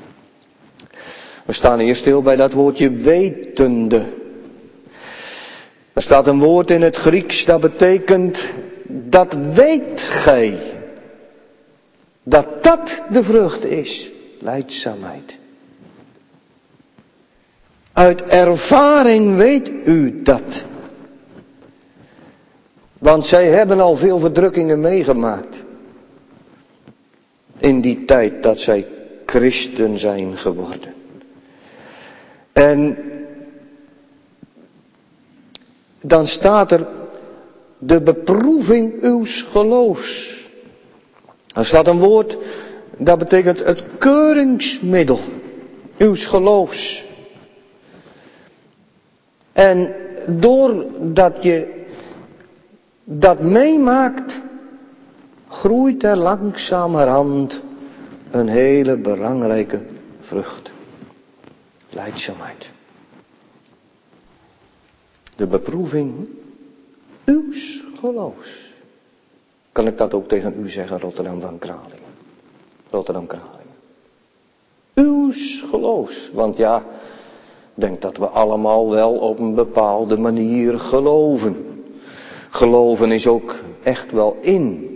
We staan hier stil bij dat woordje wetende. Er staat een woord in het Grieks dat betekent, dat weet gij. Dat dat de vrucht is. Lijdzaamheid. Uit ervaring weet u dat. Want zij hebben al veel verdrukkingen meegemaakt. In die tijd dat zij christen zijn geworden. En dan staat er de beproeving uws geloofs. Er staat een woord, dat betekent het keuringsmiddel uws geloofs. En doordat je dat meemaakt, groeit er langzamerhand een hele belangrijke vrucht. Lijdzaamheid. De beproeving Uws geloofs. Kan ik dat ook tegen u zeggen, Rotterdam van Kralingen? Rotterdam Kralingen. Uws geloofs. Want ja, ik denk dat we allemaal wel op een bepaalde manier geloven. Geloven is ook echt wel in.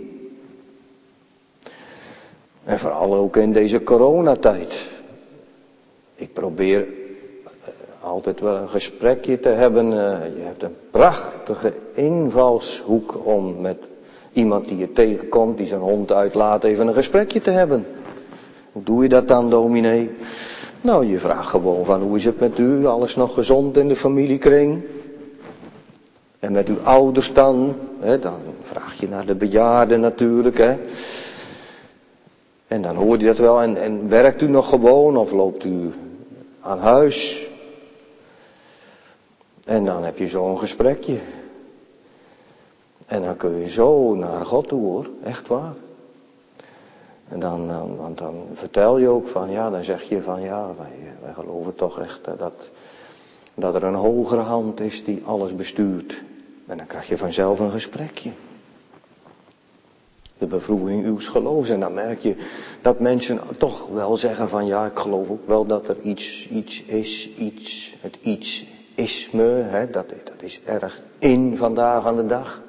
En vooral ook in deze coronatijd. Ik probeer altijd wel een gesprekje te hebben. Je hebt een prachtige invalshoek om met iemand die je tegenkomt, die zijn hond uitlaat, even een gesprekje te hebben. Hoe doe je dat dan, dominee? Nou, je vraagt gewoon van hoe is het met u? Alles nog gezond in de familiekring? En met uw ouders dan? Hè, dan vraag je naar de bejaarden natuurlijk. Hè. En dan hoort je dat wel. En, en werkt u nog gewoon of loopt u aan huis? En dan heb je zo'n gesprekje. En dan kun je zo naar God toe hoor, echt waar. En dan, dan, want dan vertel je ook van, ja, dan zeg je van, ja, wij, wij geloven toch echt dat, dat er een hogere hand is die alles bestuurt. En dan krijg je vanzelf een gesprekje. De bevroeging uws geloofs. En dan merk je dat mensen toch wel zeggen van, ja, ik geloof ook wel dat er iets, iets is, iets, het iets is me, hè, dat, dat is erg in vandaag aan de dag.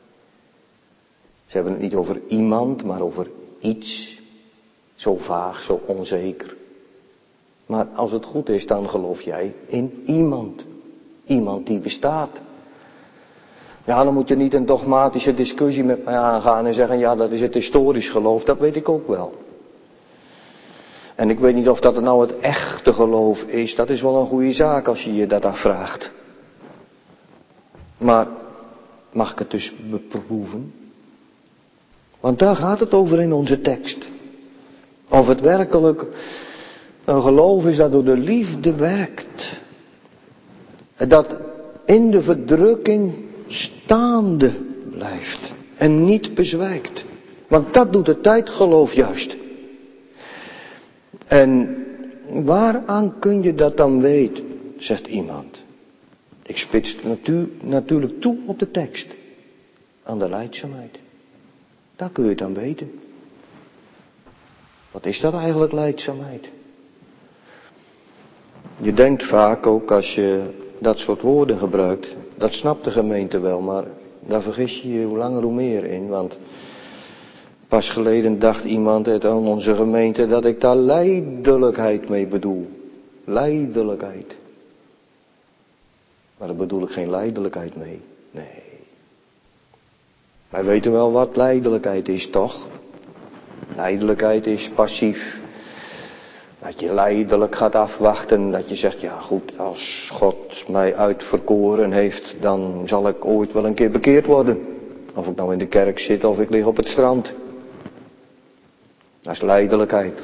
Ze hebben het niet over iemand, maar over iets. Zo vaag, zo onzeker. Maar als het goed is, dan geloof jij in iemand. Iemand die bestaat. Ja, dan moet je niet een dogmatische discussie met mij aangaan en zeggen, ja, dat is het historisch geloof, dat weet ik ook wel. En ik weet niet of dat nou het echte geloof is, dat is wel een goede zaak als je je dat afvraagt. Maar, mag ik het dus beproeven? Want daar gaat het over in onze tekst. Of het werkelijk een geloof is dat door de liefde werkt. Dat in de verdrukking staande blijft. En niet bezwijkt. Want dat doet het tijdgeloof juist. En waaraan kun je dat dan weten, zegt iemand. Ik spits natuur, natuurlijk toe op de tekst. Aan de lijdzaamheid. Daar kun je het aan weten. Wat is dat eigenlijk, lijdzaamheid? Je denkt vaak ook als je dat soort woorden gebruikt, dat snapt de gemeente wel, maar daar vergis je je hoe langer hoe meer in. Want pas geleden dacht iemand uit onze gemeente dat ik daar lijdelijkheid mee bedoel. Lijdelijkheid. Maar daar bedoel ik geen lijdelijkheid mee. Nee. Wij weten wel wat lijdelijkheid is, toch? Lijdelijkheid is passief. Dat je lijdelijk gaat afwachten. Dat je zegt, ja goed, als God mij uitverkoren heeft, dan zal ik ooit wel een keer bekeerd worden. Of ik nou in de kerk zit of ik lig op het strand. Dat is lijdelijkheid.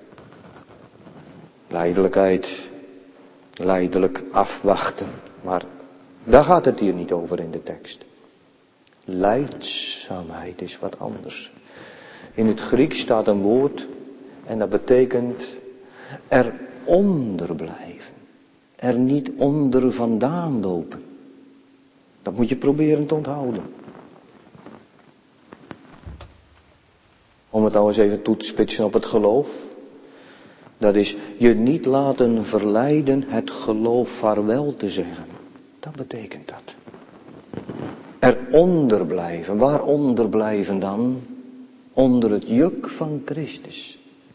Lijdelijkheid. Lijdelijk afwachten. Maar daar gaat het hier niet over in de tekst. Lijdzaamheid is wat anders. In het Grieks staat een woord en dat betekent eronder blijven. Er niet onder vandaan lopen. Dat moet je proberen te onthouden. Om het nou eens even toe te spitsen op het geloof. Dat is je niet laten verleiden het geloof vaarwel te zeggen. Dat betekent dat. Eronder blijven. Waaronder blijven dan? Onder het juk van Christus.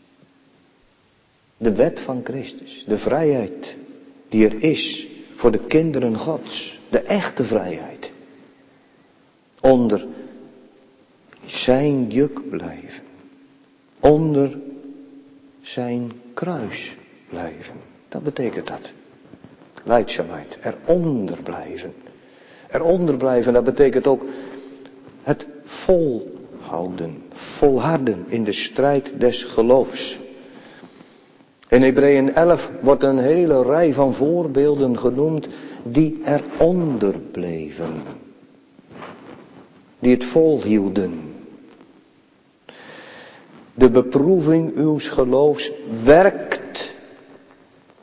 De wet van Christus. De vrijheid die er is voor de kinderen Gods. De echte vrijheid. Onder zijn juk blijven. Onder zijn kruis blijven. Dat betekent dat. Lijdzaamheid. Eronder blijven. Eronder blijven, dat betekent ook het volhouden. Volharden in de strijd des geloofs. In Hebreeën elf wordt een hele rij van voorbeelden genoemd die eronder bleven. Die het volhielden. De beproeving uws geloofs werkt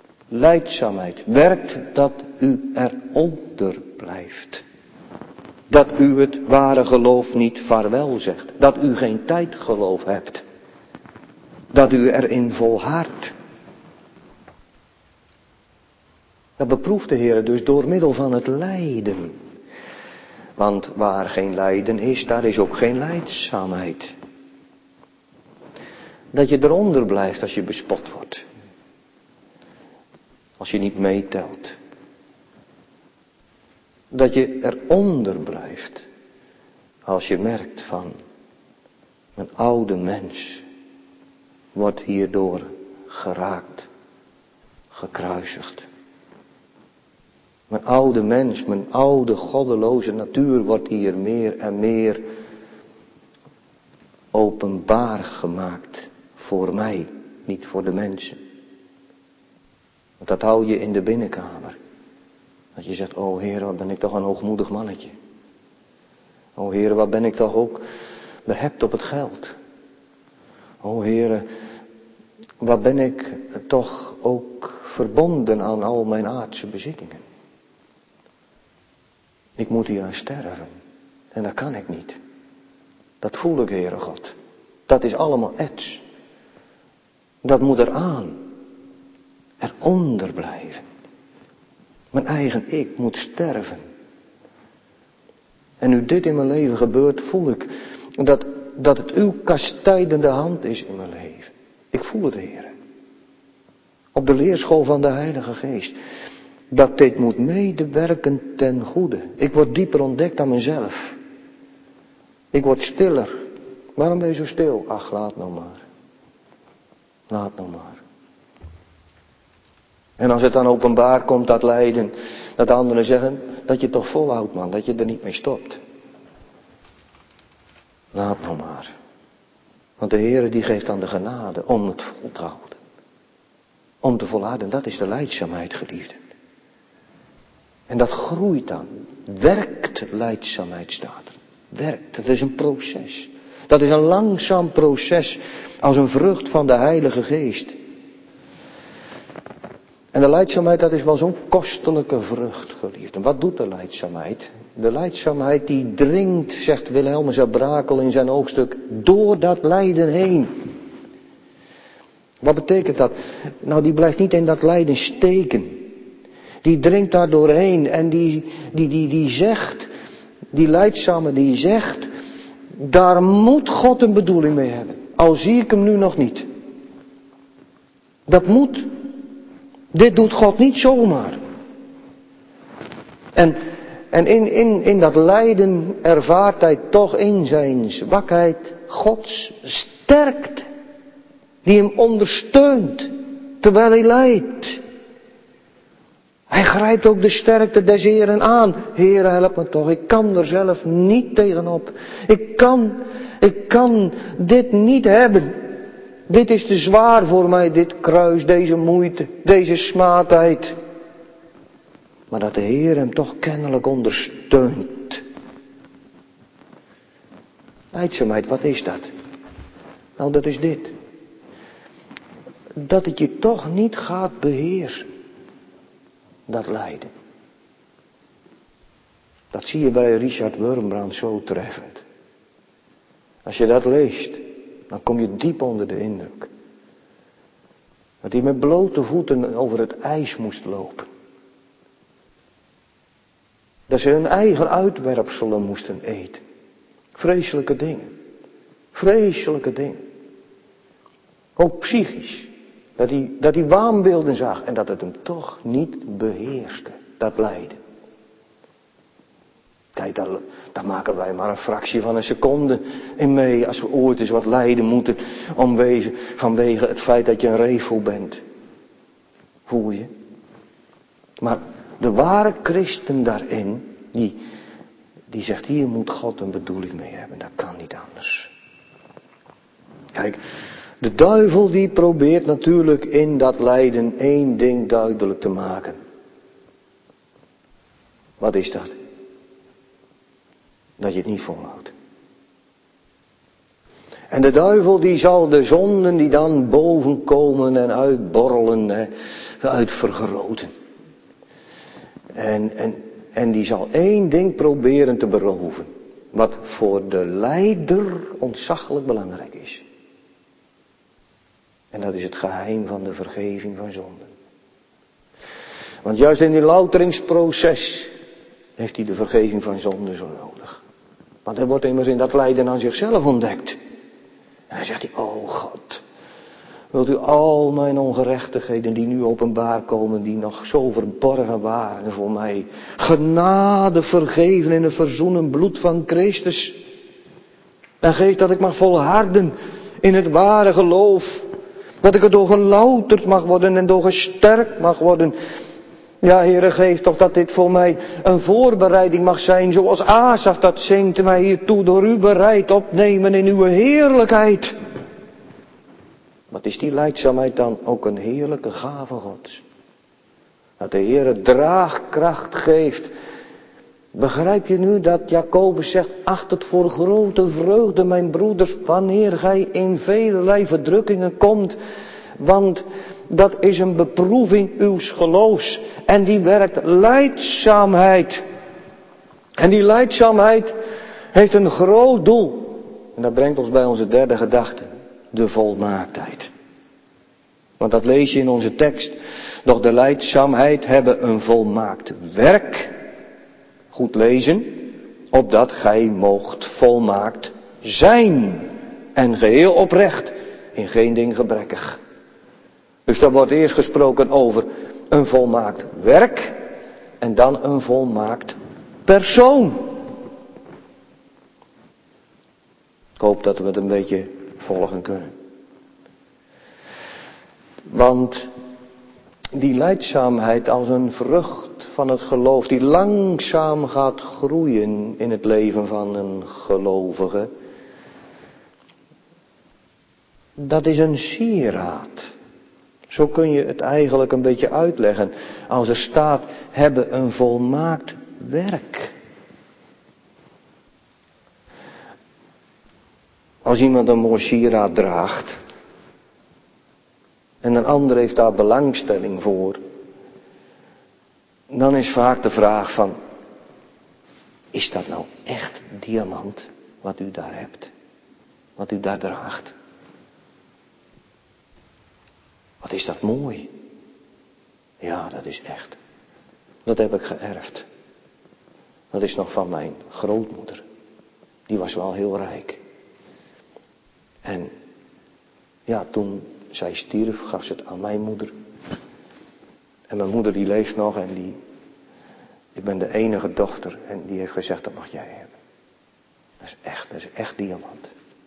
lijdzaamheid. Werkt dat u eronder blijft. Dat u het ware geloof niet vaarwel zegt. Dat u geen tijdgeloof hebt. Dat u erin volhardt. Dat beproeft de Heer dus door middel van het lijden. Want waar geen lijden is, daar is ook geen lijdzaamheid. Dat je eronder blijft als je bespot wordt. Als je niet meetelt. Dat je eronder blijft. Als je merkt van, mijn oude mens wordt hierdoor geraakt, gekruisigd. Mijn oude mens, mijn oude goddeloze natuur wordt hier meer en meer openbaar gemaakt voor mij, niet voor de mensen. Want dat hou je in de binnenkamer. Dat je zegt, o Heer, wat ben ik toch een hoogmoedig mannetje. O Heer, wat ben ik toch ook behept op het geld. O Heer, wat ben ik toch ook verbonden aan al mijn aardse bezittingen. Ik moet hier aan sterven. En dat kan ik niet. Dat voel ik, Heere God. Dat is allemaal ets. Dat moet eraan. Eronder blijven. Mijn eigen ik moet sterven. En nu dit in mijn leven gebeurt, voel ik dat, dat het uw kastijdende hand is in mijn leven. Ik voel het, Heer. Op de leerschool van de Heilige Geest. Dat dit moet medewerken ten goede. Ik word dieper ontdekt aan mezelf. Ik word stiller. Waarom ben je zo stil? Ach, laat nou maar. Laat nou maar. En als het dan openbaar komt, dat lijden, dat anderen zeggen, dat je toch volhoudt, man, dat je er niet mee stopt. Laat nou maar. Want de Heere die geeft dan de genade om het vol te houden. Om te volharden, dat is de lijdzaamheid, geliefden. En dat groeit dan. Werkt lijdzaamheid, staat er. Werkt, dat is een proces. Dat is een langzaam proces als een vrucht van de Heilige Geest. En de lijdzaamheid, dat is wel zo'n kostelijke vrucht, geliefden. Wat doet de lijdzaamheid? De lijdzaamheid die dringt, zegt Wilhelmus à Brakel in zijn hoofdstuk, door dat lijden heen. Wat betekent dat? Nou, die blijft niet in dat lijden steken. Die dringt daar doorheen en die, die, die, die zegt, die lijdzame die zegt, daar moet God een bedoeling mee hebben. Al zie ik hem nu nog niet. Dat moet. Dit doet God niet zomaar. En, en in, in, in dat lijden ervaart hij toch in zijn zwakheid Gods sterkte. Die hem ondersteunt terwijl hij lijdt. Hij grijpt ook de sterkte des Heeren aan. Heere, help me toch, ik kan er zelf niet tegenop. Ik kan, ik kan dit niet hebben. Dit is te zwaar voor mij, dit kruis, deze moeite, deze smaadheid. Maar dat de Heer hem toch kennelijk ondersteunt. Lijdzaamheid, wat is dat? Nou, dat is dit. Dat het je toch niet gaat beheersen. Dat lijden. Dat zie je bij Richard Wurmbrand zo treffend. Als je dat leest, dan kom je diep onder de indruk. Dat hij met blote voeten over het ijs moest lopen. Dat ze hun eigen uitwerpselen moesten eten. Vreselijke dingen. Vreselijke dingen. Ook psychisch. Dat hij, dat hij waanbeelden zag en dat het hem toch niet beheerste. Dat lijden. Kijk, daar, daar maken wij maar een fractie van een seconde in mee. Als we ooit eens wat lijden moeten omwezen, vanwege het feit dat je een revel bent. Voel je? Maar de ware christen daarin, die, die zegt, hier moet God een bedoeling mee hebben. Dat kan niet anders. Kijk, de duivel die probeert natuurlijk in dat lijden één ding duidelijk te maken. Wat is dat? Dat je het niet volhoudt. En de duivel die zal de zonden die dan boven komen en uitborrelen, hè, uitvergroten. En, en En die zal één ding proberen te beroven. Wat voor de leider ontzaglijk belangrijk is. En dat is het geheim van de vergeving van zonden. Want juist in die louteringsproces heeft hij de vergeving van zonden zo nodig. Want hij wordt immers in dat lijden aan zichzelf ontdekt. En dan zegt hij, oh God, wilt u al mijn ongerechtigheden die nu openbaar komen, die nog zo verborgen waren voor mij, genade vergeven in het verzoenend bloed van Christus. En geef dat ik mag volharden in het ware geloof. Dat ik er door gelouterd mag worden en door gesterkt mag worden. Ja, Heere, geef toch dat dit voor mij een voorbereiding mag zijn, zoals Asaf dat zingt, mij hiertoe door u bereid opnemen in uw heerlijkheid. Wat is die lijdzaamheid dan ook een heerlijke gave Gods? Dat de Heere draagkracht geeft. Begrijp je nu dat Jacobus zegt, acht het voor grote vreugde, mijn broeders, wanneer gij in velerlei verdrukkingen komt, want dat is een beproeving uws geloofs. En die werkt lijdzaamheid. En die lijdzaamheid heeft een groot doel. En dat brengt ons bij onze derde gedachte. De volmaaktheid. Want dat lees je in onze tekst. Doch de lijdzaamheid hebben een volmaakt werk. Goed lezen. Opdat gij moogt volmaakt zijn. En geheel oprecht. In geen ding gebrekkig. Dus daar wordt eerst gesproken over een volmaakt werk. En dan een volmaakt persoon. Ik hoop dat we het een beetje volgen kunnen. Want die lijdzaamheid als een vrucht van het geloof, die langzaam gaat groeien in het leven van een gelovige, dat is een sieraad. Zo kun je het eigenlijk een beetje uitleggen. Als er staat, hebben een volmaakt werk. Als iemand een mooi sieraad draagt en een ander heeft daar belangstelling voor, dan is vaak de vraag van, is dat nou echt diamant wat u daar hebt? Wat u daar draagt? Wat is dat mooi? Ja, dat is echt. Dat heb ik geërfd. Dat is nog van mijn grootmoeder. Die was wel heel rijk. En ja, toen zij stierf, gaf ze het aan mijn moeder. En mijn moeder die leeft nog en die, ik ben de enige dochter en die heeft gezegd, dat mag jij hebben. Dat is echt, dat is echt diamant.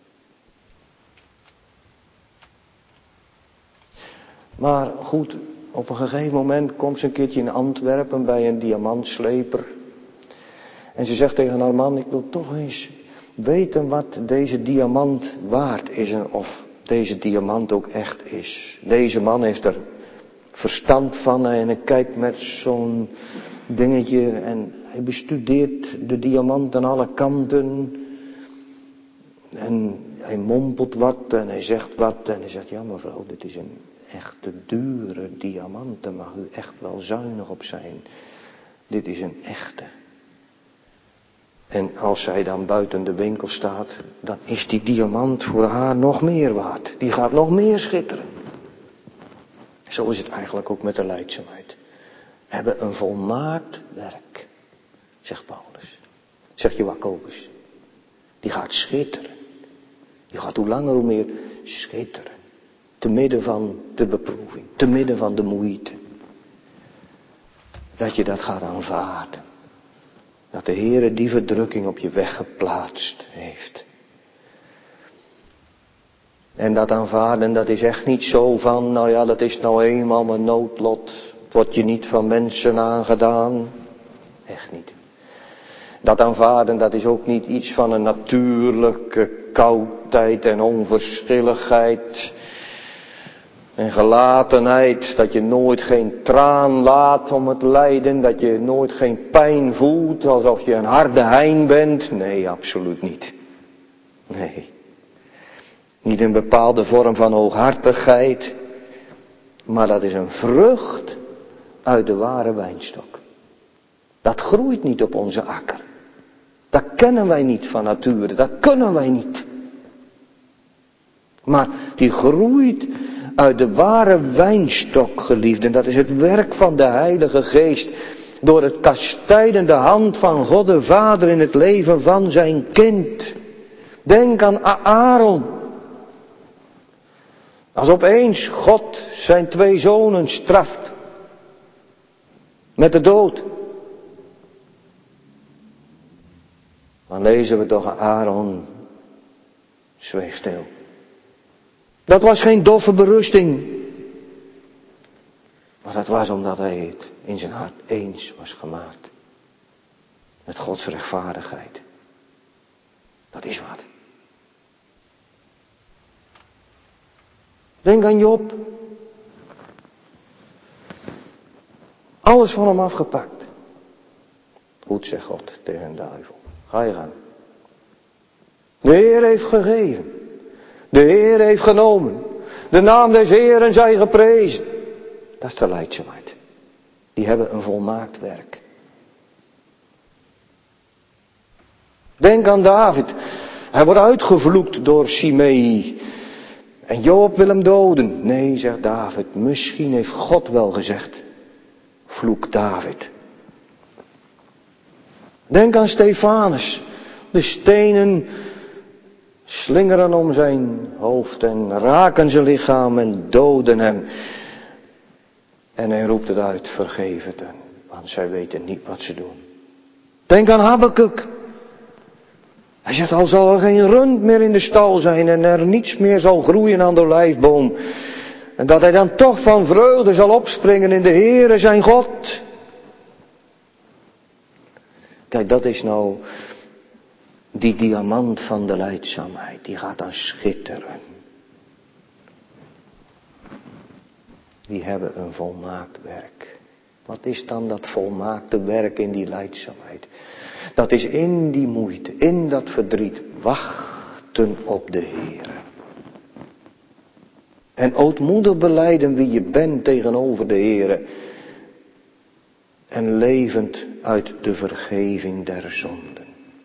Maar goed, op een gegeven moment komt ze een keertje in Antwerpen bij een diamantsleper. En ze zegt tegen haar man, ik wil toch eens weten wat deze diamant waard is en of deze diamant ook echt is. Deze man heeft er verstand van en hij kijkt met zo'n dingetje en hij bestudeert de diamant aan alle kanten. En hij mompelt wat en hij zegt wat en hij zegt, ja mevrouw, dit is een echte dure diamant, daar mag u echt wel zuinig op zijn. Dit is een echte. En als zij dan buiten de winkel staat, dan is die diamant voor haar nog meer waard. Die gaat nog meer schitteren. Zo is het eigenlijk ook met de lijdzaamheid. We hebben een volmaakt werk, zegt Paulus. Zegt Jacobus. Die gaat schitteren. Die gaat hoe langer hoe meer schitteren. Te midden van de beproeving. Te midden van de moeite. Dat je dat gaat aanvaarden. Dat de Heere die verdrukking op je weg geplaatst heeft. En dat aanvaarden, dat is echt niet zo van, nou ja, dat is nou eenmaal mijn noodlot. Het wordt je niet van mensen aangedaan. Echt niet. Dat aanvaarden, dat is ook niet iets van een natuurlijke koudheid en onverschilligheid. En gelatenheid, dat je nooit geen traan laat om het lijden, dat je nooit geen pijn voelt, alsof je een harde hein bent. Nee, absoluut niet. Nee. Niet een bepaalde vorm van hooghartigheid, maar dat is een vrucht uit de ware wijnstok. Dat groeit niet op onze akker. Dat kennen wij niet van nature, dat kunnen wij niet. Maar die groeit uit de ware wijnstok, geliefden. Dat is het werk van de Heilige Geest. Door het kastijdende hand van God de Vader in het leven van zijn kind. Denk aan Aaron. Als opeens God zijn twee zonen straft. Met de dood. Dan lezen we toch Aaron zweeg stil. Dat was geen doffe berusting. Maar dat was omdat hij het in zijn hart eens was gemaakt. Met Gods rechtvaardigheid. Dat is wat. Denk aan Job. Alles van hem afgepakt. Goed, zegt God tegen de duivel. Ga je gang. De Heer heeft gegeven. De Heer heeft genomen. De naam des Heeren zij geprezen. Dat is de leidzaamheid. Die hebben een volmaakt werk. Denk aan David. Hij wordt uitgevloekt door Shimei. En Joab wil hem doden. Nee, zegt David. Misschien heeft God wel gezegd. Vloek David. Denk aan Stefanus. De stenen slingeren om zijn hoofd en raken zijn lichaam en doden hem. En hij roept het uit, vergeef het hen, want zij weten niet wat ze doen. Denk aan Habakuk. Hij zegt, al zal er geen rund meer in de stal zijn en er niets meer zal groeien aan de olijfboom. En dat hij dan toch van vreugde zal opspringen in de Heere zijn God. Kijk, dat is nou die diamant van de lijdzaamheid. Die gaat dan schitteren. Die hebben een volmaakt werk. Wat is dan dat volmaakte werk in die lijdzaamheid? Dat is in die moeite, in dat verdriet, wachten op de Heere. En ootmoedig belijden wie je bent tegenover de Heere. En levend uit de vergeving der zonden.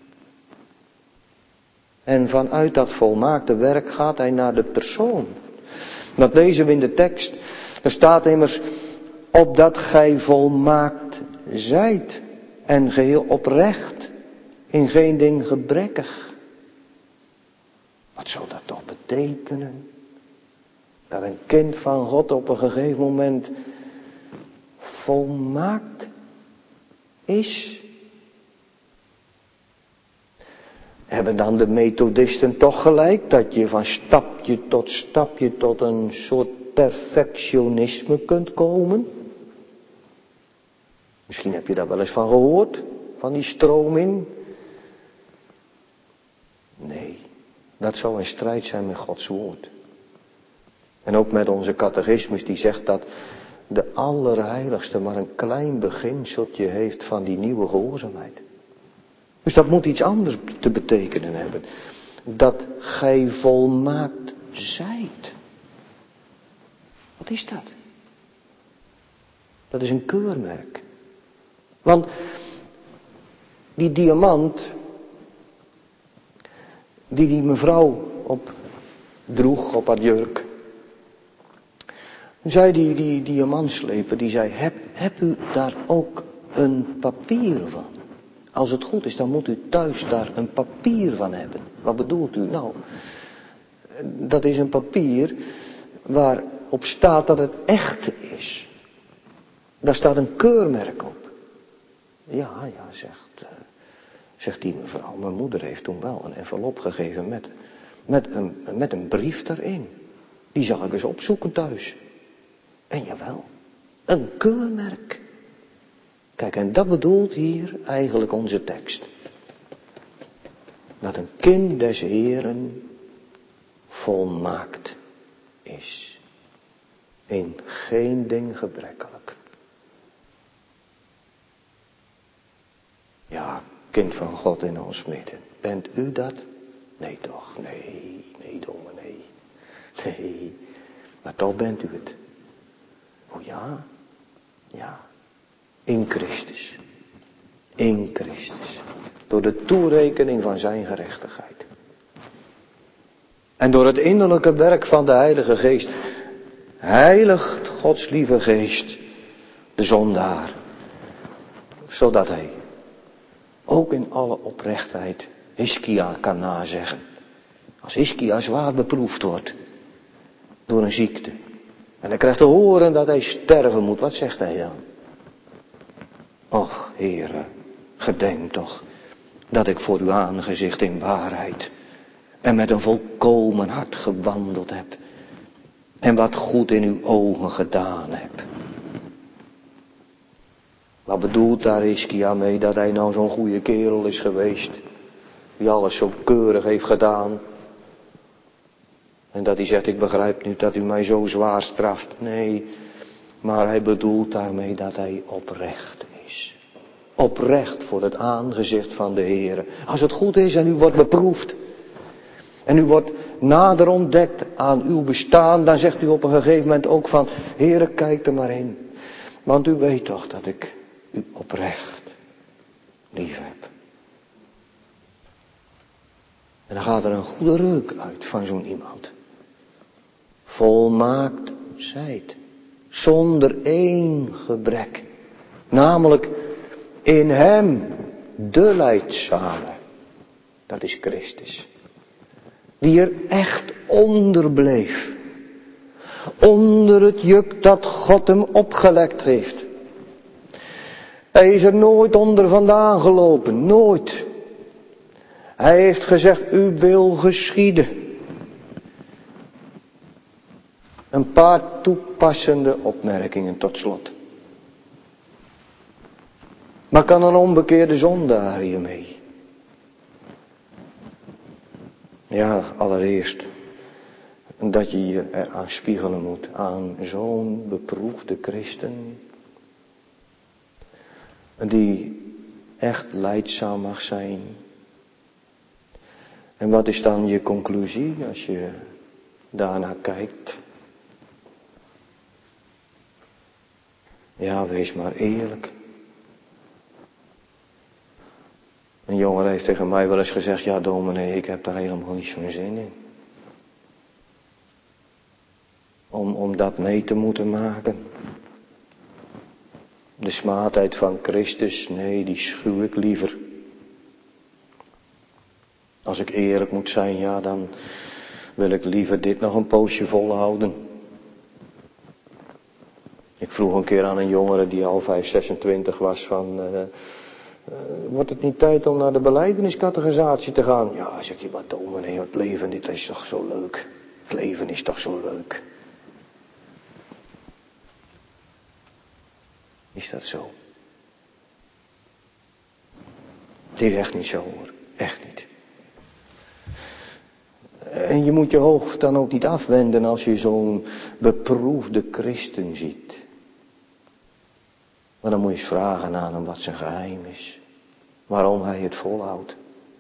En vanuit dat volmaakte werk gaat hij naar de persoon. Dat lezen we in de tekst. Er staat immers, opdat gij volmaakt zijt en geheel oprecht, in geen ding gebrekkig. Wat zou dat toch betekenen? Dat een kind van God op een gegeven moment volmaakt is. Hebben dan de methodisten toch gelijk dat je van stapje tot stapje tot een soort perfectionisme kunt komen? Misschien heb je daar wel eens van gehoord, van die stroming. Nee, dat zou een strijd zijn met Gods woord. En ook met onze catechismus die zegt dat de Allerheiligste maar een klein beginseltje heeft van die nieuwe gehoorzaamheid. Dus dat moet iets anders te betekenen hebben. Dat gij volmaakt zijt. Wat is dat? Dat is een keurmerk. Want die diamant die die mevrouw op droeg op haar jurk. Zei die, die diamantsleper, die zei, heb, heb u daar ook een papier van? Als het goed is, dan moet u thuis daar een papier van hebben. Wat bedoelt u? Nou, dat is een papier waarop staat dat het echt is. Daar staat een keurmerk op. Ja, ja, zegt, uh, zegt die mevrouw. Mijn moeder heeft toen wel een envelop gegeven met, met, een, met een brief erin. Die zal ik eens opzoeken thuis. En jawel, een keurmerk. Kijk, en dat bedoelt hier eigenlijk onze tekst. Dat een kind des Heeren volmaakt is. In geen ding gebrekkelijk. Ja, kind van God in ons midden. Bent u dat? Nee toch, nee, nee dominee. Nee, maar toch bent u het. Oh ja, ja, in Christus. In Christus. Door de toerekening van zijn gerechtigheid. En door het innerlijke werk van de Heilige Geest heiligt Gods lieve Geest de zondaar. Zodat hij ook in alle oprechtheid Hiskia kan nazeggen. Als Hiskia zwaar beproefd wordt door een ziekte. En hij krijgt te horen dat hij sterven moet. Wat zegt hij dan? Och, Heere, gedenk toch dat ik voor uw aangezicht in waarheid en met een volkomen hart gewandeld heb. En wat goed in uw ogen gedaan heb. Wat bedoelt daar Hiskia mee? Dat hij nou zo'n goede kerel is geweest. Die alles zo keurig heeft gedaan. En dat hij zegt, ik begrijp nu dat u mij zo zwaar straft. Nee, maar hij bedoelt daarmee dat hij oprecht is. Oprecht voor het aangezicht van de Heere. Als het goed is en u wordt beproefd. En u wordt nader ontdekt aan uw bestaan. Dan zegt u op een gegeven moment ook van, Heere, kijk er maar in. Want u weet toch dat ik u oprecht lief heb. En dan gaat er een goede reuk uit van zo'n iemand. Volmaakt zijt. Zonder één gebrek. Namelijk in hem de lijdzame. Dat is Christus. Die er echt onder bleef. Onder het juk dat God hem opgelegd heeft. Hij is er nooit onder vandaan gelopen. Nooit. Hij heeft gezegd, uw wil geschieden. Een paar toepassende opmerkingen tot slot. Maar kan een onbekeerde zondaar hiermee? Ja, allereerst dat je je eraan spiegelen moet aan zo'n beproefde christen. Die echt lijdzaam mag zijn. En wat is dan je conclusie als je daarnaar kijkt? Ja, wees maar eerlijk. Een jongen heeft tegen mij wel eens gezegd, ja dominee, ik heb daar helemaal niet zo'n zin in. Om, om dat mee te moeten maken. De smaadheid van Christus, nee, die schuw ik liever. Als ik eerlijk moet zijn, ja, dan wil ik liever dit nog een poosje volhouden. Ik vroeg een keer aan een jongere die al vijf, zesentwintig was van, uh, uh, wordt het niet tijd om naar de belijdeniscategorisatie te gaan? Ja, zegt hij, maar dominee, het leven dit is toch zo leuk. Het leven is toch zo leuk. Is dat zo? Het is echt niet zo hoor, echt niet. En je moet je hoofd dan ook niet afwenden als je zo'n beproefde christen ziet. Maar dan moet je eens vragen aan hem wat zijn geheim is. Waarom hij het volhoudt.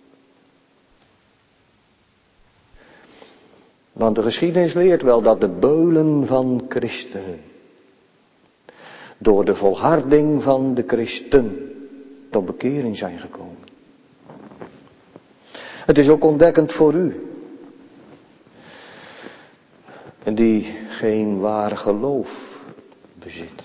Want de geschiedenis leert wel dat de beulen van christenen door de volharding van de christen tot bekering zijn gekomen. Het is ook ontdekkend voor u. Die geen waar geloof bezit.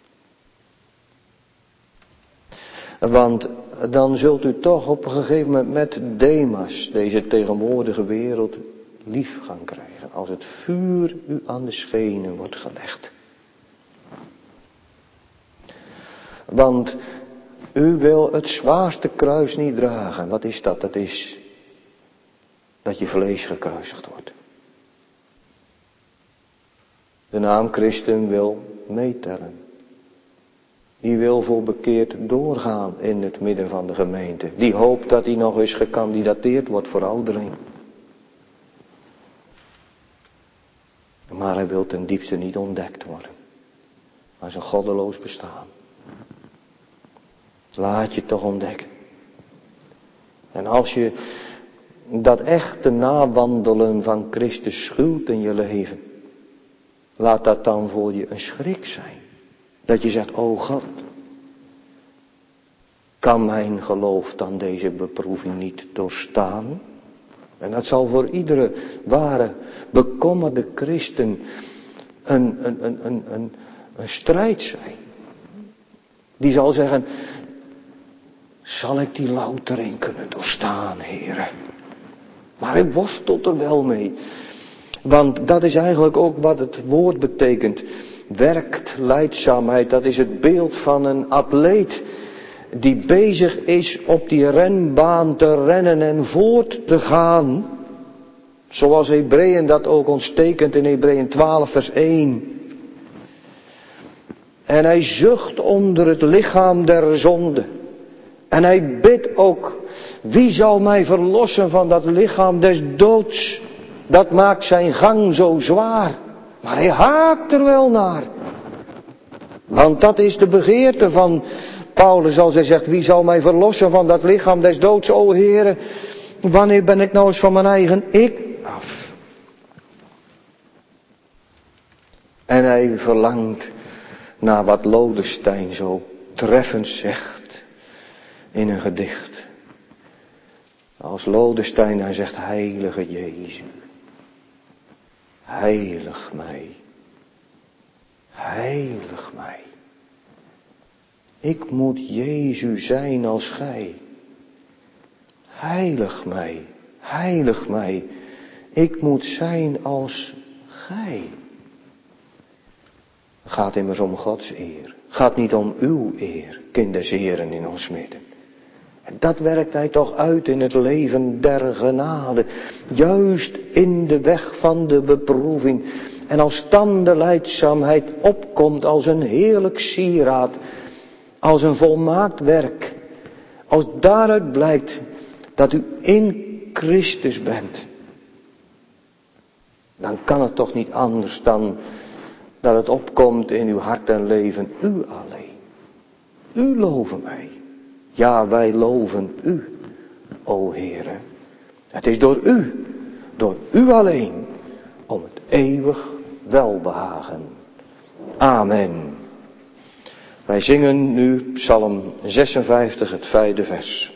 Want dan zult u toch op een gegeven moment met Demas deze tegenwoordige wereld lief gaan krijgen. Als het vuur u aan de schenen wordt gelegd. Want u wil het zwaarste kruis niet dragen. Wat is dat? Dat is dat je vlees gekruisigd wordt. De naam Christen wil meetellen. Die wil voor bekeerd doorgaan in het midden van de gemeente. Die hoopt dat hij nog eens gekandidateerd wordt voor ouderling. Maar hij wil ten diepste niet ontdekt worden. Als een goddeloos bestaan. Laat je toch ontdekken. En als je dat echte nawandelen van Christus schuwt in je leven. Laat dat dan voor je een schrik zijn. Dat je zegt, oh God. kan mijn geloof dan deze beproeving niet doorstaan? En dat zal voor iedere ware bekommerde christen een, een, een, een, een, een strijd zijn. Die zal zeggen, zal ik die loutering kunnen doorstaan, Heere? Maar hij worstelt er wel mee. Want dat is eigenlijk ook wat het woord betekent. Werkt lijdzaamheid, dat is het beeld van een atleet die bezig is op die renbaan te rennen en voort te gaan. Zoals Hebreeën dat ook ons tekent in Hebreeën twaalf vers één. En hij zucht onder het lichaam der zonde. En hij bidt ook, wie zal mij verlossen van dat lichaam des doods? Dat maakt zijn gang zo zwaar. Maar hij haakt er wel naar. Want dat is de begeerte van Paulus als hij zegt, wie zal mij verlossen van dat lichaam des doods, o Heere? Wanneer ben ik nou eens van mijn eigen ik af? En hij verlangt naar wat Lodestein zo treffend zegt in een gedicht. Als Lodestein hij zegt, heilige Jezus, heilig mij, heilig mij. Ik moet Jezus zijn als gij. Heilig mij, heilig mij. Ik moet zijn als gij. Het gaat immers om Gods eer. Het gaat niet om uw eer, kinders heren in ons midden. En dat werkt hij toch uit in het leven der genade. Juist in de weg van de beproeving. En als dan de lijdzaamheid opkomt als een heerlijk sieraad. Als een volmaakt werk. Als daaruit blijkt dat u in Christus bent. Dan kan het toch niet anders dan dat het opkomt in uw hart en leven. U alleen. U loven mij. Ja, wij loven u, o Heere. Het is door u, door u alleen, om het eeuwig welbehagen. Amen. Wij zingen nu Psalm zesenvijftig, het vijfde vers.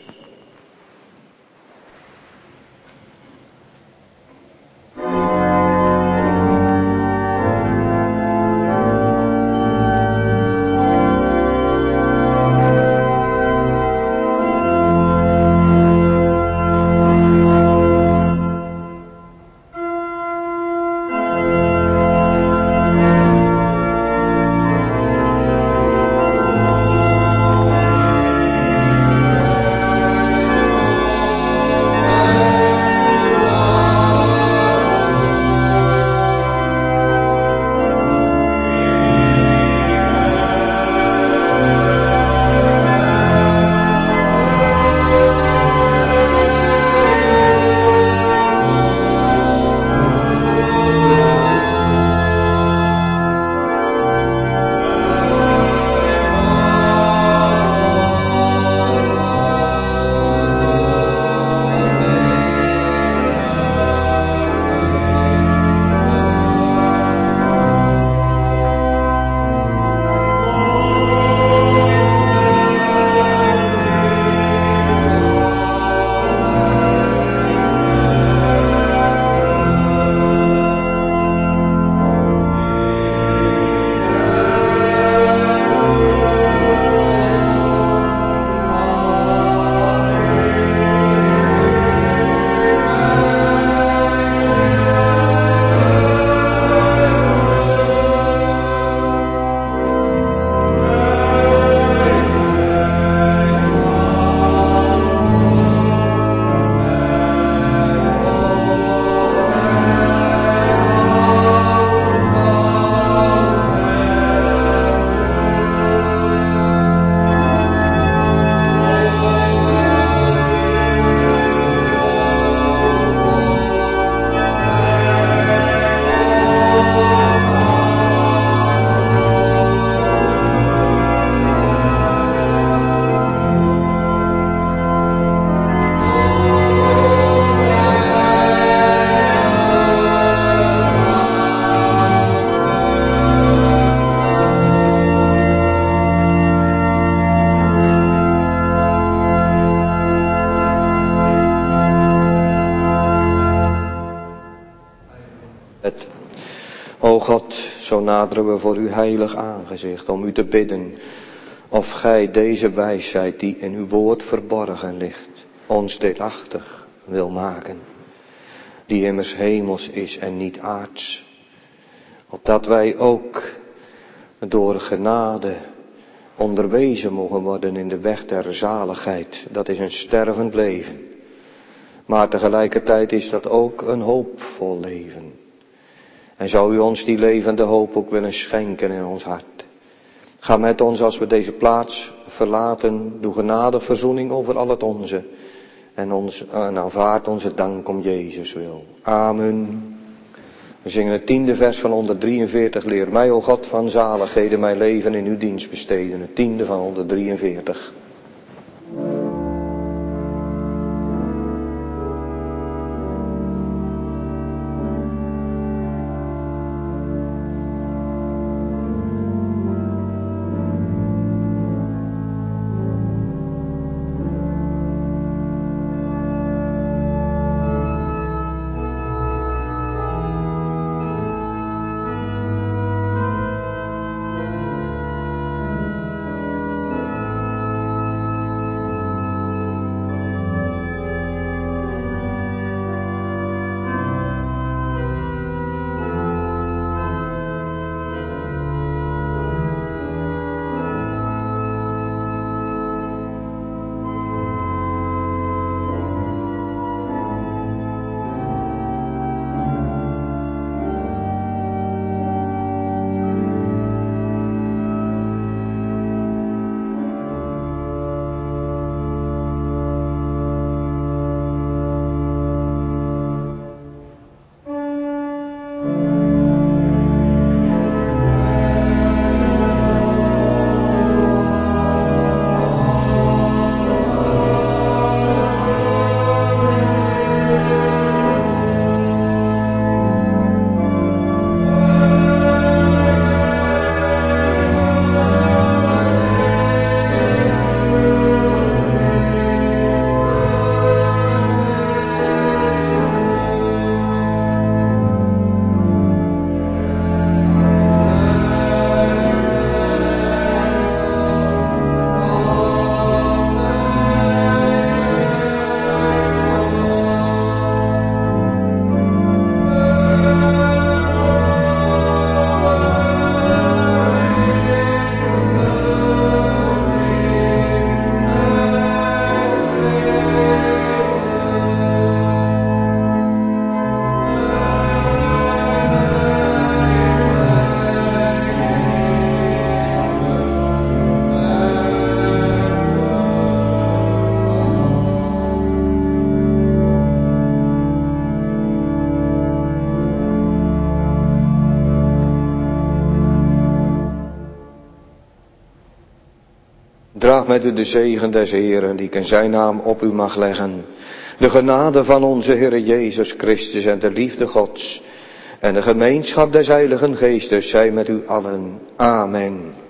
God, zo naderen we voor uw heilig aangezicht om u te bidden of gij deze wijsheid die in uw woord verborgen ligt, ons deelachtig wil maken, die immers hemels is en niet aards, opdat wij ook door genade onderwezen mogen worden in de weg der zaligheid. Dat is een stervend leven, maar tegelijkertijd is dat ook een hoopvol leven. En zou u ons die levende hoop ook willen schenken in ons hart. Ga met ons als we deze plaats verlaten. Doe genade, verzoening over al het onze. En, ons, en aanvaard onze dank om Jezus wil. Amen. We zingen het tiende vers van honderddrieënveertig. Leer mij, o God van zaligheden, mijn leven in uw dienst besteden. Het tiende van honderddrieënveertig. Draag met u de zegen des Heeren, die ik in zijn naam op u mag leggen. De genade van onze Heere Jezus Christus en de liefde Gods en de gemeenschap des Heiligen Geestes zij met u allen. Amen.